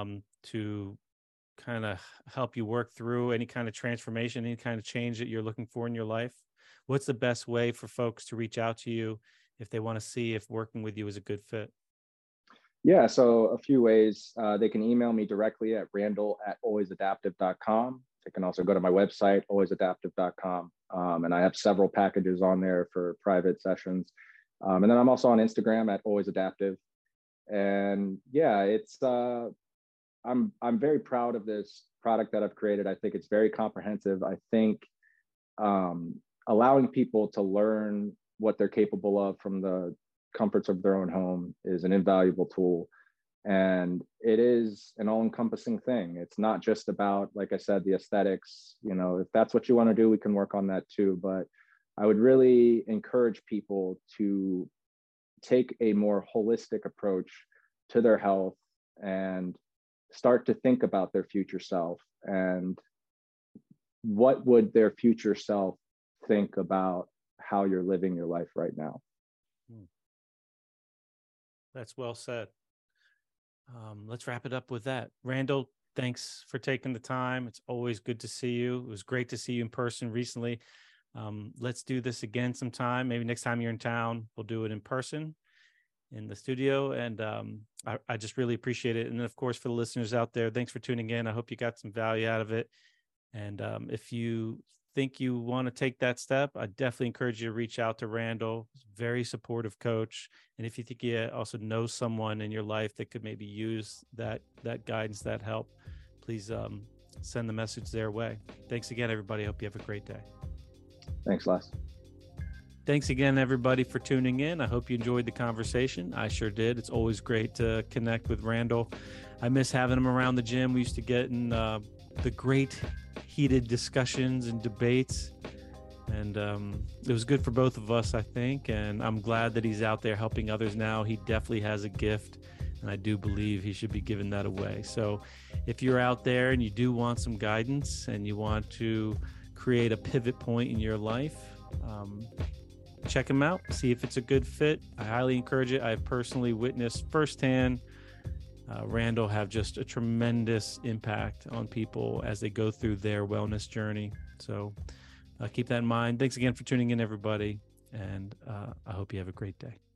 to kind of help you work through any kind of transformation, any kind of change that you're looking for in your life. What's the best way for folks to reach out to you if they want to see if working with you is a good fit? Yeah, so a few ways. They can email me directly at randall@alwaysadaptive.com. They can also go to my website, alwaysadaptive.com. And I have several packages on there for private sessions. And then I'm also on Instagram at alwaysadaptive. And yeah, it's I'm very proud of this product that I've created. I think it's very comprehensive. I think allowing people to learn what they're capable of from the comforts of their own home is an invaluable tool. And it is an all-encompassing thing. It's not just about, like I said, the aesthetics. You know, if that's what you want to do, we can work on that too. But I would really encourage people to take a more holistic approach to their health and start to think about their future self, and what would their future self think about how you're living your life right now. That's well said. Let's wrap it up with that. Randall, thanks for taking the time. It's always good to see you. It was great to see you in person recently. Let's do this again sometime. Maybe next time you're in town, we'll do it in person in the studio. And I just really appreciate it. And of course, for the listeners out there, thanks for tuning in. I hope you got some value out of it. And if you think you want to take that step, I definitely encourage you to reach out to Randall. He's a very supportive coach. And if you think you also know someone in your life that could maybe use that guidance, that help, please send the message their way. Thanks again, everybody. I hope you have a great day. Thanks, Les. Thanks again, everybody, for tuning in. I hope you enjoyed the conversation. I sure did. It's always great to connect with Randall. I miss having him around the gym. We used to get in the great heated discussions and debates. And it was good for both of us, I think. And I'm glad that he's out there helping others now. He definitely has a gift, and I do believe he should be giving that away. So if you're out there and you do want some guidance and you want to create a pivot point in your life, check him out, see if it's a good fit. I highly encourage it. I've personally witnessed firsthand Randall have just a tremendous impact on people as they go through their wellness journey. So keep that in mind. Thanks again for tuning in, everybody. And I hope you have a great day.